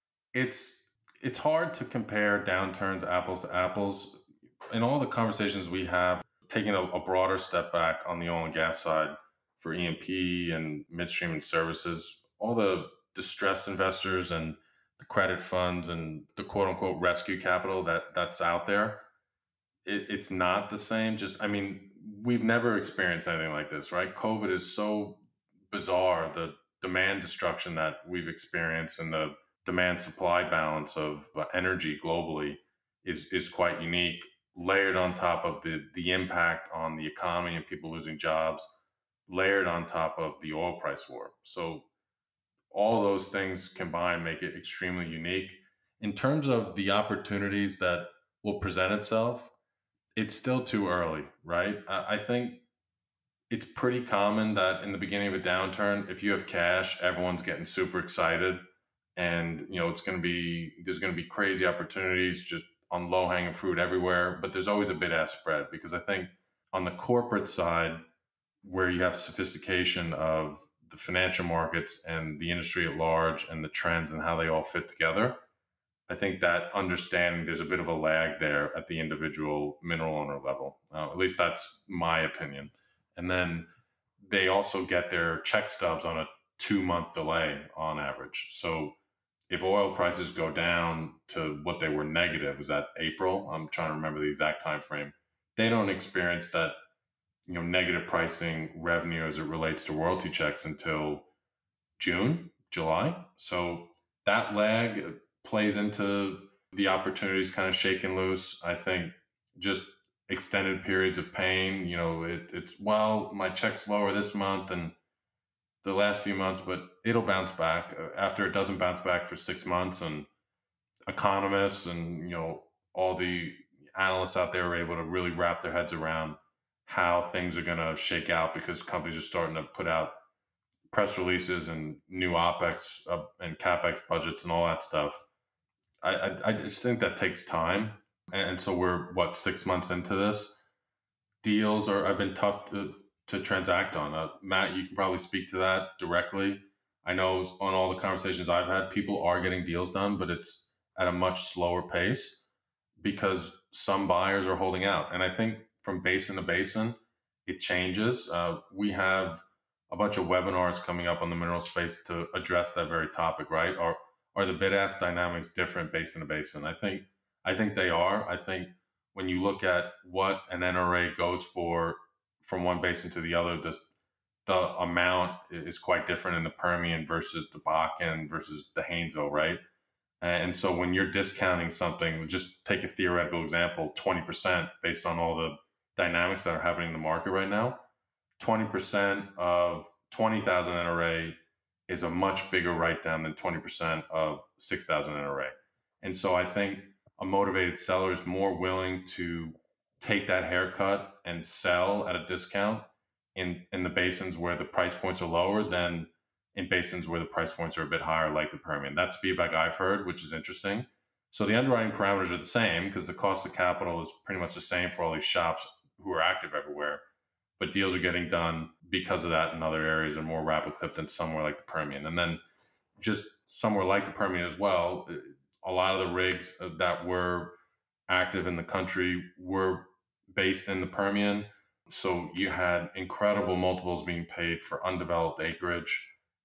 Speaker 3: It's hard to compare downturns apples to apples. In all the conversations we have, taking a broader step back on the oil and gas side for E&P and midstream and services, all the distressed investors and the credit funds and the quote unquote rescue capital that's out there, it's not the same. We've never experienced anything like this, right? COVID is so bizarre. The demand destruction that we've experienced and the demand supply balance of energy globally is quite unique, layered on top of the impact on the economy and people losing jobs, layered on top of the oil price war. So all those things combined make it extremely unique. In terms of the opportunities that will present itself, it's still too early, right? I think it's pretty common that in the beginning of a downturn, if you have cash, everyone's getting super excited, and there's going to be crazy opportunities just on low hanging fruit everywhere. But there's always a bid-ask spread, because I think on the corporate side, where you have sophistication of the financial markets and the industry at large and the trends and how they all fit together, I think that understanding there's a bit of a lag there at the individual mineral owner level. At least that's my opinion. And then they also get their check stubs on a 2-month delay on average. So if oil prices go down to what they were negative, is that April? I'm trying to remember the exact time frame. They don't experience that negative pricing revenue as it relates to royalty checks until June, July. So that lag plays into the opportunities kind of shaking loose. I think just extended periods of pain, it's, well, my check's lower this month and the last few months, but it'll bounce back after it doesn't bounce back for 6 months. And economists and, all the analysts out there are able to really wrap their heads around how things are going to shake out because companies are starting to put out press releases and new OPEX and CAPEX budgets and all that stuff. I just think that takes time. And so we're, 6 months into this? Deals have been tough to transact on. Matt, you can probably speak to that directly. I know on all the conversations I've had, people are getting deals done, but it's at a much slower pace because some buyers are holding out. And I think from basin to basin, it changes. We have a bunch of webinars coming up on the mineral space to address that very topic, right? Are the bid-ask dynamics different basin to basin? I think they are. I think when you look at what an NRA goes for from one basin to the other, the amount is quite different in the Permian versus the Bakken versus the Haynesville, right? And so when you're discounting something, just take a theoretical example, 20% based on all the dynamics that are happening in the market right now, 20% of 20,000 NRA is a much bigger write-down than 20% of 6,000 NRA. And so I think a motivated seller is more willing to take that haircut and sell at a discount in the basins where the price points are lower than in basins where the price points are a bit higher, like the Permian. That's feedback I've heard, which is interesting. So the underwriting parameters are the same because the cost of capital is pretty much the same for all these shops who are active everywhere. But deals are getting done because of that in other areas and more rapid clip than somewhere like the Permian. And then just somewhere like the Permian as well, a lot of the rigs that were active in the country were based in the Permian. So you had incredible multiples being paid for undeveloped acreage,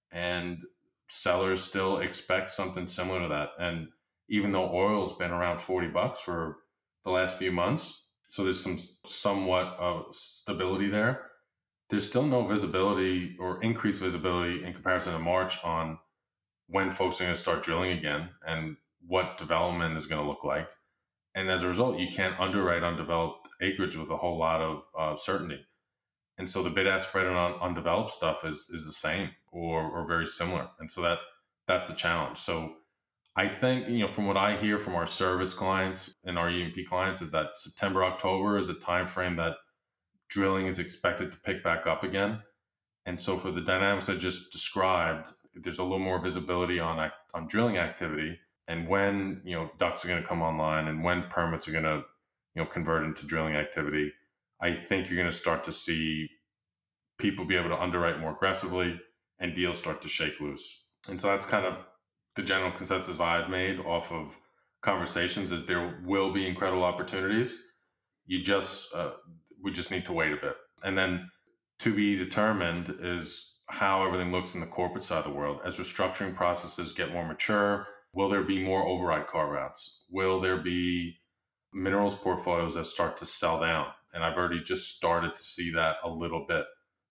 Speaker 3: and sellers still expect something similar to that. And even though oil's been around $40 for the last few months, so there's somewhat of stability there, there's still no visibility or increased visibility in comparison to March on when folks are going to start drilling again and what development is going to look like. And as a result, you can't underwrite undeveloped acreage with a whole lot of certainty. And so the bid-ask spread on undeveloped stuff is the same or very similar. And so that's a challenge. So I think, from what I hear from our service clients and our E&P clients is that September, October is a time frame that drilling is expected to pick back up again. And so for the dynamics I just described, there's a little more visibility on drilling activity and when, DUCs are going to come online and when permits are going to, convert into drilling activity. I think you're going to start to see people be able to underwrite more aggressively and deals start to shake loose. And so that's kind of the general consensus I've made off of conversations is there will be incredible opportunities. We just need to wait a bit. And then to be determined is how everything looks in the corporate side of the world. As restructuring processes get more mature, will there be more override carve-outs? Will there be minerals portfolios that start to sell down? And I've already just started to see that a little bit.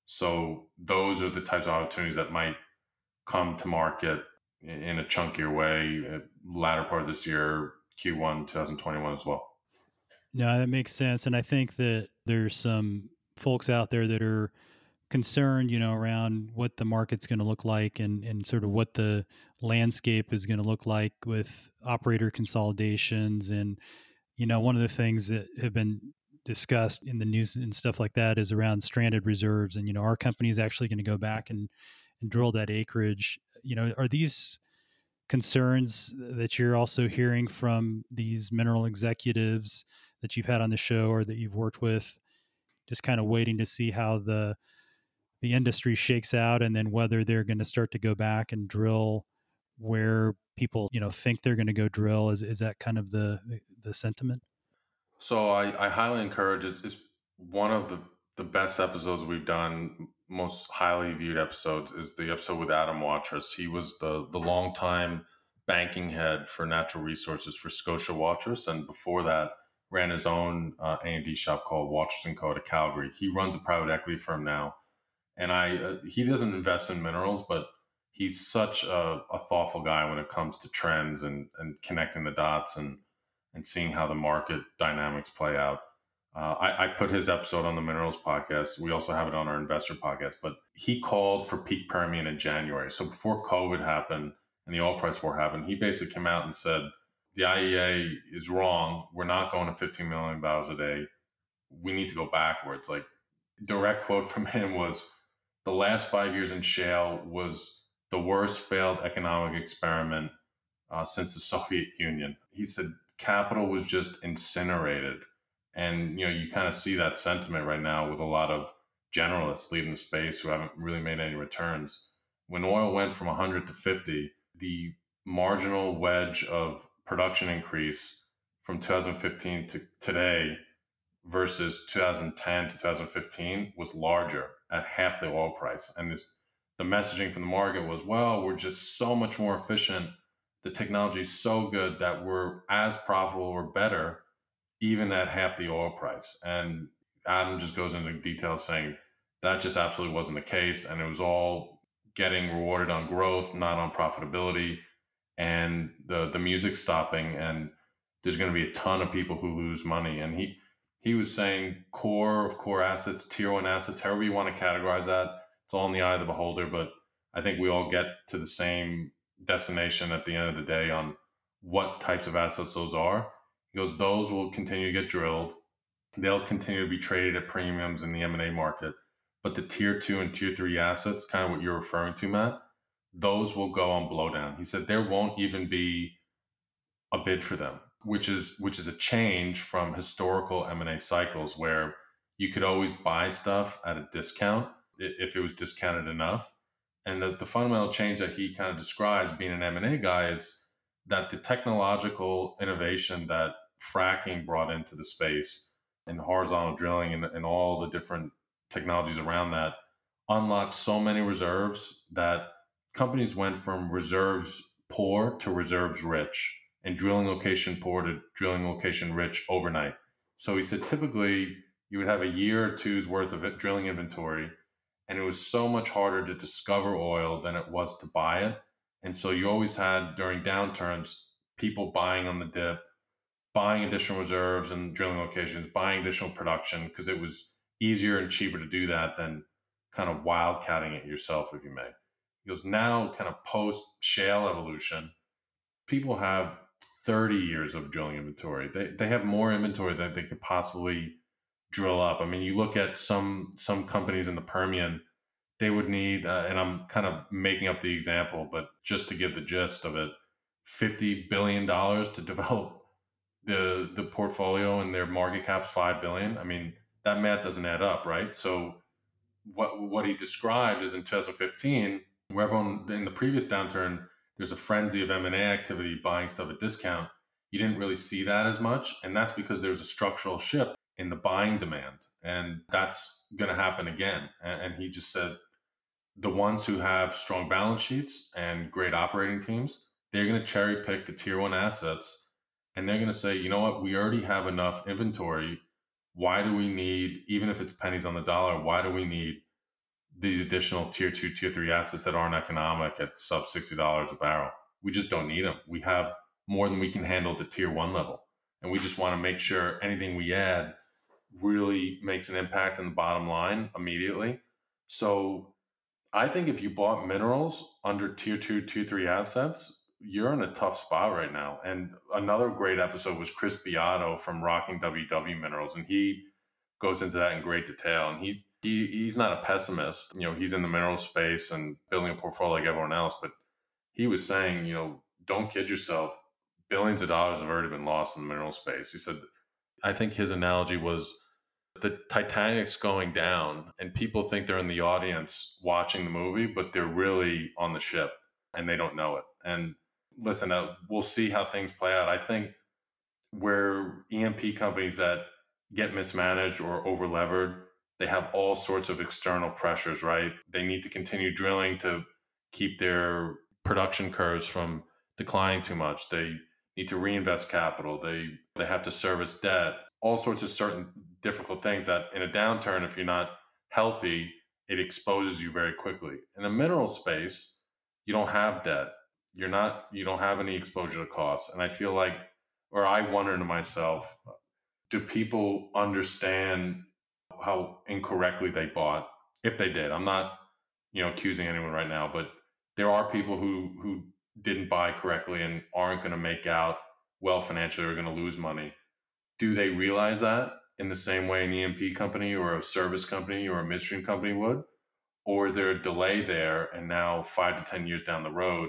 Speaker 3: So those are the types of opportunities that might come to market in a chunkier way, latter part of this year, Q1 2021 as well.
Speaker 2: No, that makes sense. And I think that there's some folks out there that are concerned, around what the market's going to look like and sort of what the landscape is going to look like with operator consolidations. And, one of the things that have been discussed in the news and stuff like that is around stranded reserves. And, our company is actually going to go back and drill that acreage. Are these concerns that you're also hearing from these mineral executives that you've had on the show or that you've worked with, just kind of waiting to see how the industry shakes out and then whether they're going to start to go back and drill where people, think they're going to go drill? Is that kind of the sentiment?
Speaker 3: So I highly encourage it. It's one of the best episodes we've done, most highly viewed episodes, is the episode with Adam Watrous. He was the longtime banking head for natural resources for Scotia Watrous, and before that ran his own A&D shop called Watrous & Co. to Calgary. He runs a private equity firm now, and he doesn't invest in minerals, but he's such a thoughtful guy when it comes to trends and connecting the dots and seeing how the market dynamics play out. I put his episode on the Minerals podcast. We also have it on our investor podcast, but he called for peak Permian in January. So before COVID happened and the oil price war happened, he basically came out and said, the IEA is wrong. We're not going to 15 million barrels a day. We need to go backwards. Like, direct quote from him was, the last 5 years in shale was the worst failed economic experiment since the Soviet Union. He said capital was just incinerated. And, you kind of see that sentiment right now with a lot of generalists leaving the space who haven't really made any returns. When oil went from 100 to 50, the marginal wedge of production increase from 2015 to today versus 2010 to 2015 was larger at half the oil price. And the messaging from the market was, well, we're just so much more efficient. The technology is so good that we're as profitable or better even at half the oil price. And Adam just goes into detail saying that just absolutely wasn't the case. And it was all getting rewarded on growth, not on profitability. And the music stopping, and there's going to be a ton of people who lose money. And he was saying core of core assets, tier one assets, however you want to categorize that, it's all in the eye of the beholder. But I think we all get to the same destination at the end of the day on what types of assets those are. He goes, those will continue to get drilled. They'll continue to be traded at premiums in the M&A market. But the tier 2 and tier 3 assets, kind of what you're referring to, Matt, those will go on blowdown. He said there won't even be a bid for them, which is a change from historical M&A cycles where you could always buy stuff at a discount if it was discounted enough. And the fundamental change that he kind of describes, being an M&A guy, is that the technological innovation that fracking brought into the space and horizontal drilling and all the different technologies around that unlocked so many reserves that companies went from reserves poor to reserves rich and drilling location poor to drilling location rich overnight. So he said typically you would have a year or two's worth of drilling inventory, and it was so much harder to discover oil than it was to buy it. And so you always had, during downturns, people buying on the dip, buying additional reserves and drilling locations, buying additional production, because it was easier and cheaper to do that than kind of wildcatting it yourself, if you may. He goes, now kind of post shale evolution, people have 30 years of drilling inventory. They have more inventory than they could possibly drill up. I mean, you look at some companies in the Permian, they would need, and I'm kind of making up the example, but just to give the gist of it, $50 billion to develop the portfolio, and their market cap's $5 billion. I mean, that math doesn't add up, right? So what he described is in 2015, where everyone in the previous downturn, there's a frenzy of M&A activity, buying stuff at discount. You didn't really see that as much. And that's because there's a structural shift in the buying demand. And that's going to happen again. And he just says the ones who have strong balance sheets and great operating teams, they're going to cherry pick the tier one assets. And they're going to say, you know what, we already have enough inventory. Why do we need, even if it's pennies on the dollar, why do we need these additional tier 2, tier 3 assets that aren't economic at sub $60 a barrel? We just don't need them. We have more than we can handle at the tier 1 level. And we just want to make sure anything we add really makes an impact on the bottom line immediately. So I think if you bought minerals under tier 2, tier 3 assets, you're in a tough spot right now. And another great episode was Chris Beato from Rocking WW Minerals. And he goes into that in great detail. And he's not a pessimist. He's in the mineral space and building a portfolio like everyone else. But he was saying, don't kid yourself. Billions of dollars have already been lost in the mineral space. He said, I think his analogy was the Titanic's going down and people think they're in the audience watching the movie, but they're really on the ship and they don't know it. And listen, we'll see how things play out. I think where E&P companies that get mismanaged or over-levered, they have all sorts of external pressures, right? They need to continue drilling to keep their production curves from declining too much. They need to reinvest capital. They have to service debt, all sorts of certain difficult things that in a downturn, if you're not healthy, it exposes you very quickly. In the mineral space, you don't have debt. You don't have any exposure to costs. And I feel like, or I wonder to myself, do people understand how incorrectly they bought? If they did, I'm not, accusing anyone right now, but there are people who didn't buy correctly and aren't going to make out well financially or going to lose money. Do they realize that in the same way an EMP company or a service company or a midstream company would? Or is there a delay there, and now 5 to 10 years down the road,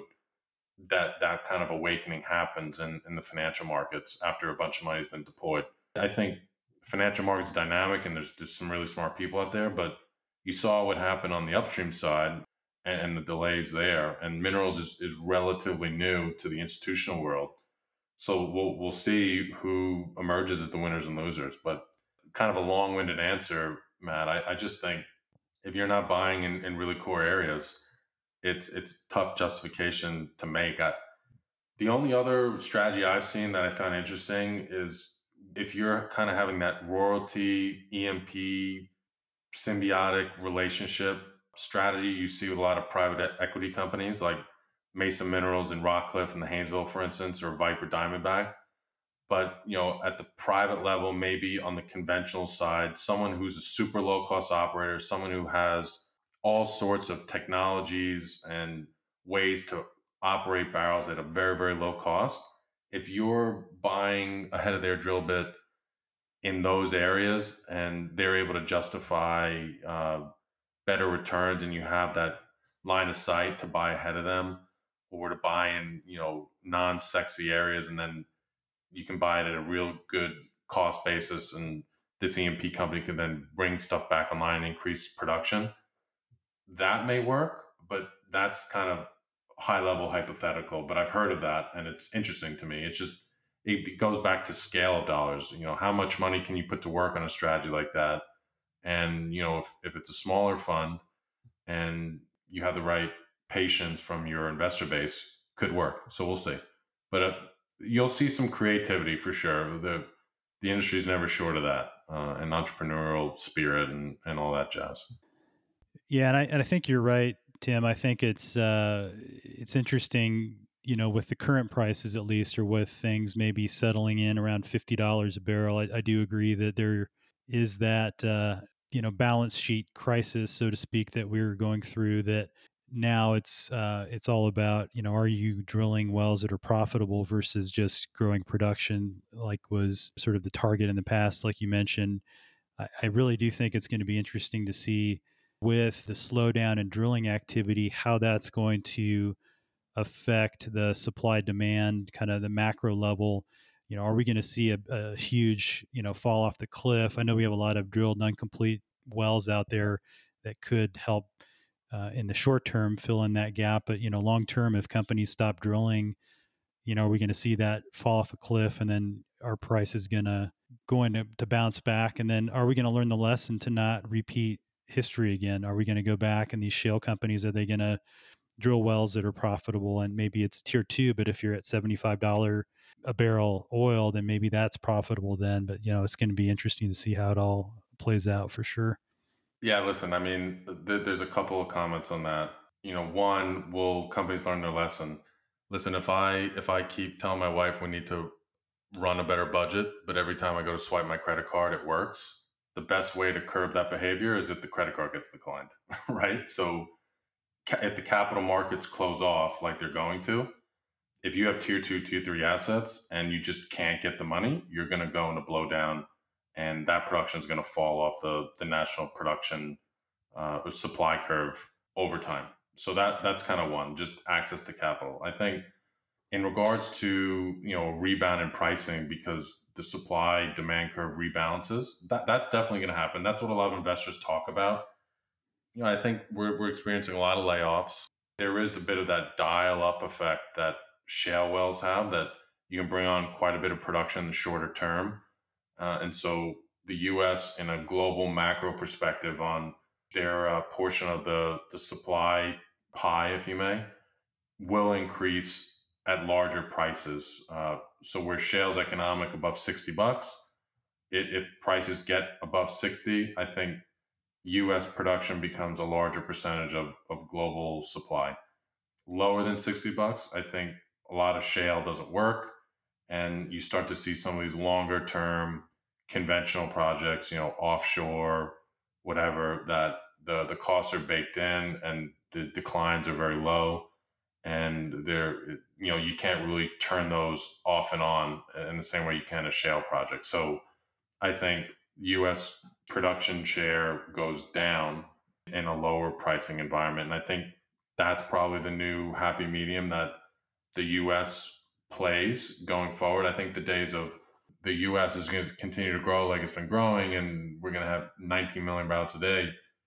Speaker 3: that kind of awakening happens in the financial markets after a bunch of money has been deployed? I think financial markets dynamic, and there's some really smart people out there, but you saw what happened on the upstream side and the delays there. And minerals is relatively new to the institutional world. So we'll see who emerges as the winners and losers. But kind of a long-winded answer, Matt. I just think if you're not buying in really core areas, it's tough justification to make. The only other strategy I've seen that I found interesting is if you're kind of having that royalty EMP symbiotic relationship strategy you see with a lot of private equity companies like Mesa Minerals and Rockcliffe and the Haynesville, for instance, or Viper Diamondback. But at the private level, maybe on the conventional side, someone who's a super low cost operator, someone who has all sorts of technologies and ways to operate barrels at a very, very low cost. If you're buying ahead of their drill bit in those areas and they're able to justify better returns, and you have that line of sight to buy ahead of them or to buy in non-sexy areas, and then you can buy it at a real good cost basis, and this EMP company can then bring stuff back online and increase production. That may work, but that's kind of high level hypothetical. But I've heard of that, and it's interesting to me. It goes back to scale of dollars. How much money can you put to work on a strategy like that? And if it's a smaller fund and you have the right patience from your investor base, could work. So we'll see. But you'll see some creativity for sure. The industry is never short of that, and entrepreneurial spirit and all that jazz.
Speaker 2: Yeah, and I think you're right, Tim. I think it's interesting, with the current prices at least, or with things maybe settling in around $50 a barrel. I do agree that there is that balance sheet crisis, so to speak, that we're going through. That now it's all about are you drilling wells that are profitable versus just growing production, like was sort of the target in the past, like you mentioned. I really do think it's going to be interesting to see with the slowdown in drilling activity, how that's going to affect the supply demand, kind of the macro level. Are we going to see a huge, fall off the cliff? I know we have a lot of drilled and incomplete wells out there that could help in the short term fill in that gap. But, long term, if companies stop drilling, are we going to see that fall off a cliff, and then our price is going to bounce back? And then are we going to learn the lesson to not repeat history again? Are we going to go back, and these shale companies, are they going to drill wells that are profitable? And maybe it's tier 2, but if you're at $75 a barrel oil, then maybe that's profitable then. But, it's going to be interesting to see how it all plays out for sure.
Speaker 3: Yeah, listen, I mean, there's a couple of comments on that. One, will companies learn their lesson? Listen, if I keep telling my wife we need to run a better budget, but every time I go to swipe my credit card, it works, the best way to curb that behavior is if the credit card gets declined, right? So if the capital markets close off like they're going to, if you have tier 2, tier 3 assets and you just can't get the money, you're going to go into blowdown, and that production is going to fall off the national production supply curve over time. So that's kind of one, just access to capital. I think in regards to rebound in pricing because the supply demand curve rebalances, that's definitely going to happen. That's what a lot of investors talk about. I think we're experiencing a lot of layoffs. There is a bit of that dial-up effect that shale wells have, that you can bring on quite a bit of production in the shorter term. And so the U.S. in a global macro perspective on their portion of the supply pie, if you may, will increase at larger prices. So where shale's economic above $60, if prices get above 60, I think U.S. production becomes a larger percentage of global supply. Lower than $60, I think a lot of shale doesn't work, and you start to see some of these longer term conventional projects, offshore, whatever, that the costs are baked in and the declines are very low, and you can't really turn those off and on in the same way you can a shale project. So I think U.S. production share goes down in a lower pricing environment, and I think that's probably the new happy medium that the U.S. plays going forward. I think the days of the U.S. is going to continue to grow like it's been growing, and we're going to have 19 million barrels a day.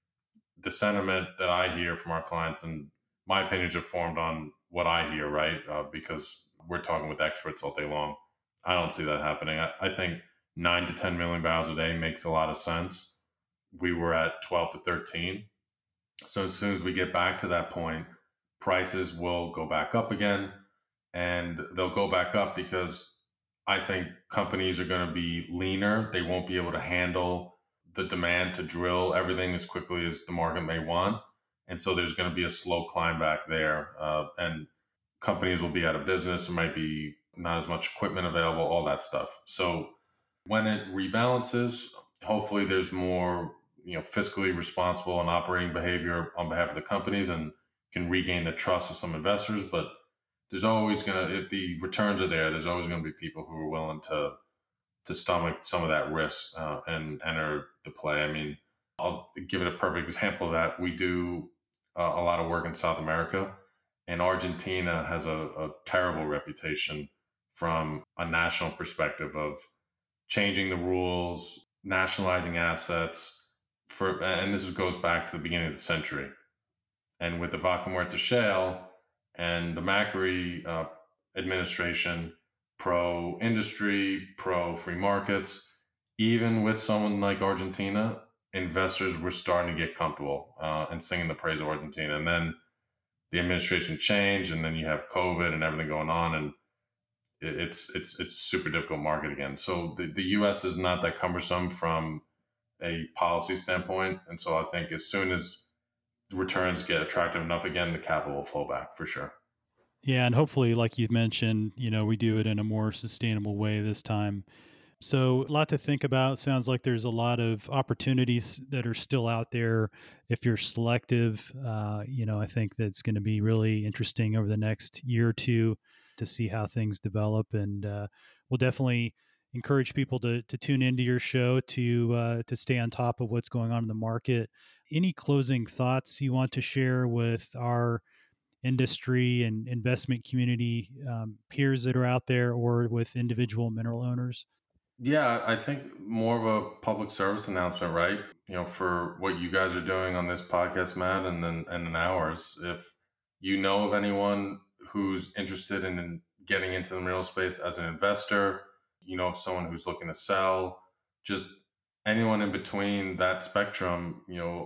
Speaker 3: The sentiment that I hear from our clients, and my opinions are formed on what I hear, right? Because we're talking with experts all day long. I don't see that happening. I think 9 to 10 million barrels a day makes a lot of sense. We were at 12 to 13. So as soon as we get back to that point, prices will go back up again. And they'll go back up because I think companies are going to be leaner. They won't be able to handle the demand to drill everything as quickly as the market may want. And so there's going to be a slow climb back there. And companies will be out of business. There might be not as much equipment available, all that stuff. So when it rebalances, hopefully there's more fiscally responsible and operating behavior on behalf of the companies and can regain the trust of some investors. But there's always if the returns are there, there's always going to be people who are willing to stomach some of that risk and enter the play. I mean, I'll give it a perfect example of that. We do a lot of work in South America, and Argentina has a terrible reputation from a national perspective of changing the rules, nationalizing assets, and this goes back to the beginning of the century. And with the Vaca Muerta shale and the Macri administration, pro-industry, pro-free markets, even with someone like Argentina, investors were starting to get comfortable and singing the praise of Argentina. And then the administration changed, and then you have COVID and everything going on, and it's a super difficult market again. So the U.S. is not that cumbersome from a policy standpoint. And so I think as soon as the returns get attractive enough again, the capital will flow back for sure.
Speaker 2: Yeah, and hopefully, like you mentioned, we do it in a more sustainable way this time. So a lot to think about. Sounds like there's a lot of opportunities that are still out there if you're selective. I think that's going to be really interesting over the next year or two to see how things develop. And we'll definitely encourage people to tune into your show to stay on top of what's going on in the market. Any closing thoughts you want to share with our industry and investment community peers that are out there, or with individual mineral owners?
Speaker 3: Yeah, I think more of a public service announcement, right? For what you guys are doing on this podcast, Matt, and in ours. If you know of anyone who's interested in getting into the mineral space as an investor, of someone who's looking to sell, just anyone in between that spectrum,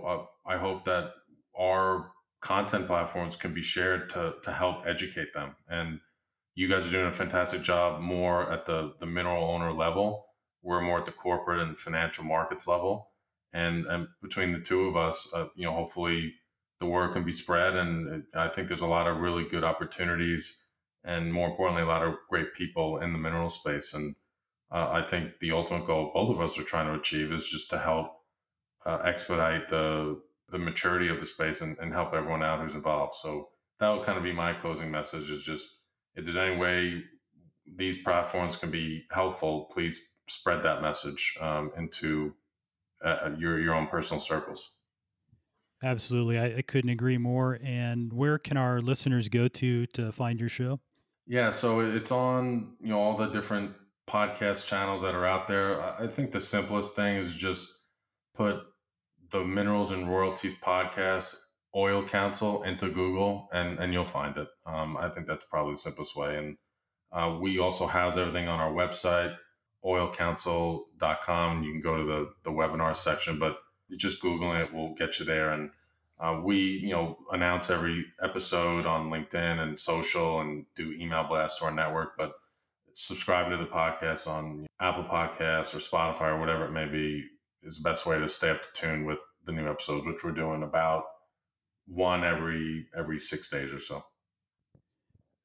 Speaker 3: I hope that our content platforms can be shared to help educate them. And you guys are doing a fantastic job more at the mineral owner level. We're more at the corporate and financial markets level. And between the two of us, hopefully the word can be spread. And I think there's a lot of really good opportunities, and more importantly, a lot of great people in the mineral space. And I think the ultimate goal both of us are trying to achieve is just to help expedite the maturity of the space and help everyone out who's involved. So that would kind of be my closing message, is just, if there's any way these platforms can be helpful, please spread that message into your own personal circles.
Speaker 2: Absolutely. I couldn't agree more. And where can our listeners go to find your show?
Speaker 3: Yeah, so it's on all the different podcast channels that are out there. I think the simplest thing is just put the Minerals and Royalties Podcast Oil Council into Google, and you'll find it. I think that's probably the simplest way. And we also house everything on our website, oilcouncil.com. You can go to the webinar section, but just Googling it will get you there. And we, announce every episode on LinkedIn and social, and do email blasts to our network. But subscribe to the podcast on Apple Podcasts or Spotify or whatever it may be is the best way to stay up to tune with the new episodes, which we're doing about one every 6 days or so.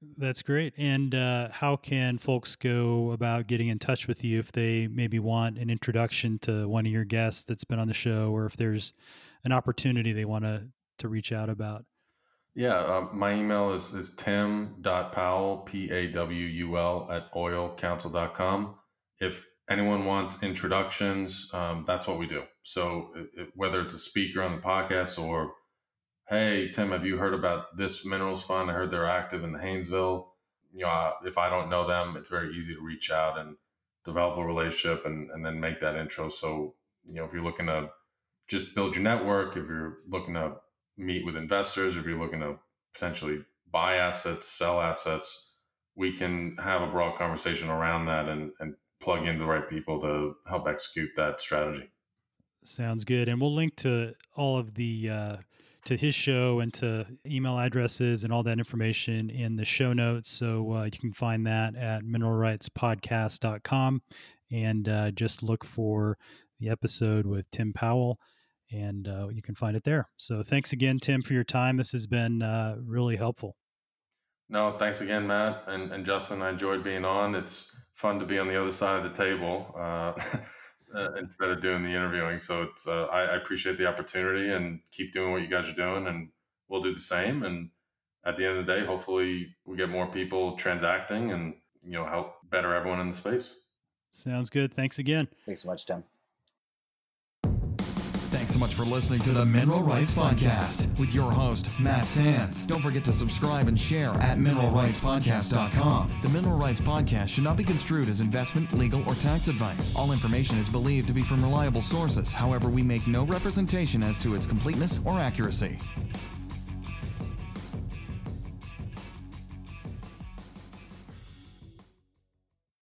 Speaker 2: That's great. And how can folks go about getting in touch with you if they maybe want an introduction to one of your guests that's been on the show, or if there's an opportunity they want to reach out about?
Speaker 3: Yeah, my email is tim.powell, PAWUL, at oilcouncil.com. If anyone wants introductions, that's what we do. So whether it's a speaker on the podcast or, hey, Tim, have you heard about this minerals fund? I heard they're active in the Haynesville. If I don't know them, it's very easy to reach out and develop a relationship and then make that intro. So, if you're looking to just build your network, if you're looking to meet with investors, if you're looking to potentially buy assets, sell assets, we can have a broad conversation around that and plug in the right people to help execute that strategy.
Speaker 2: Sounds good. And we'll link to all of the to his show and to email addresses and all that information in the show notes. So you can find that at mineralrightspodcast.com and just look for the episode with Tim Powell, and you can find it there. So thanks again, Tim, for your time. This has been really helpful.
Speaker 3: No, thanks again, Matt and Justin. I enjoyed being on. It's fun to be on the other side of the table instead of doing the interviewing. So it's I appreciate the opportunity, and keep doing what you guys are doing, and we'll do the same. And at the end of the day, hopefully we get more people transacting and help better everyone in the space.
Speaker 2: Sounds good. Thanks again.
Speaker 4: Thanks so much, Tim.
Speaker 1: Thanks so much for listening to the Mineral Rights Podcast with your host, Matt Sands. Don't forget to subscribe and share at mineralrightspodcast.com. The Mineral Rights Podcast should not be construed as investment, legal, or tax advice. All information is believed to be from reliable sources. However, we make no representation as to its completeness or accuracy.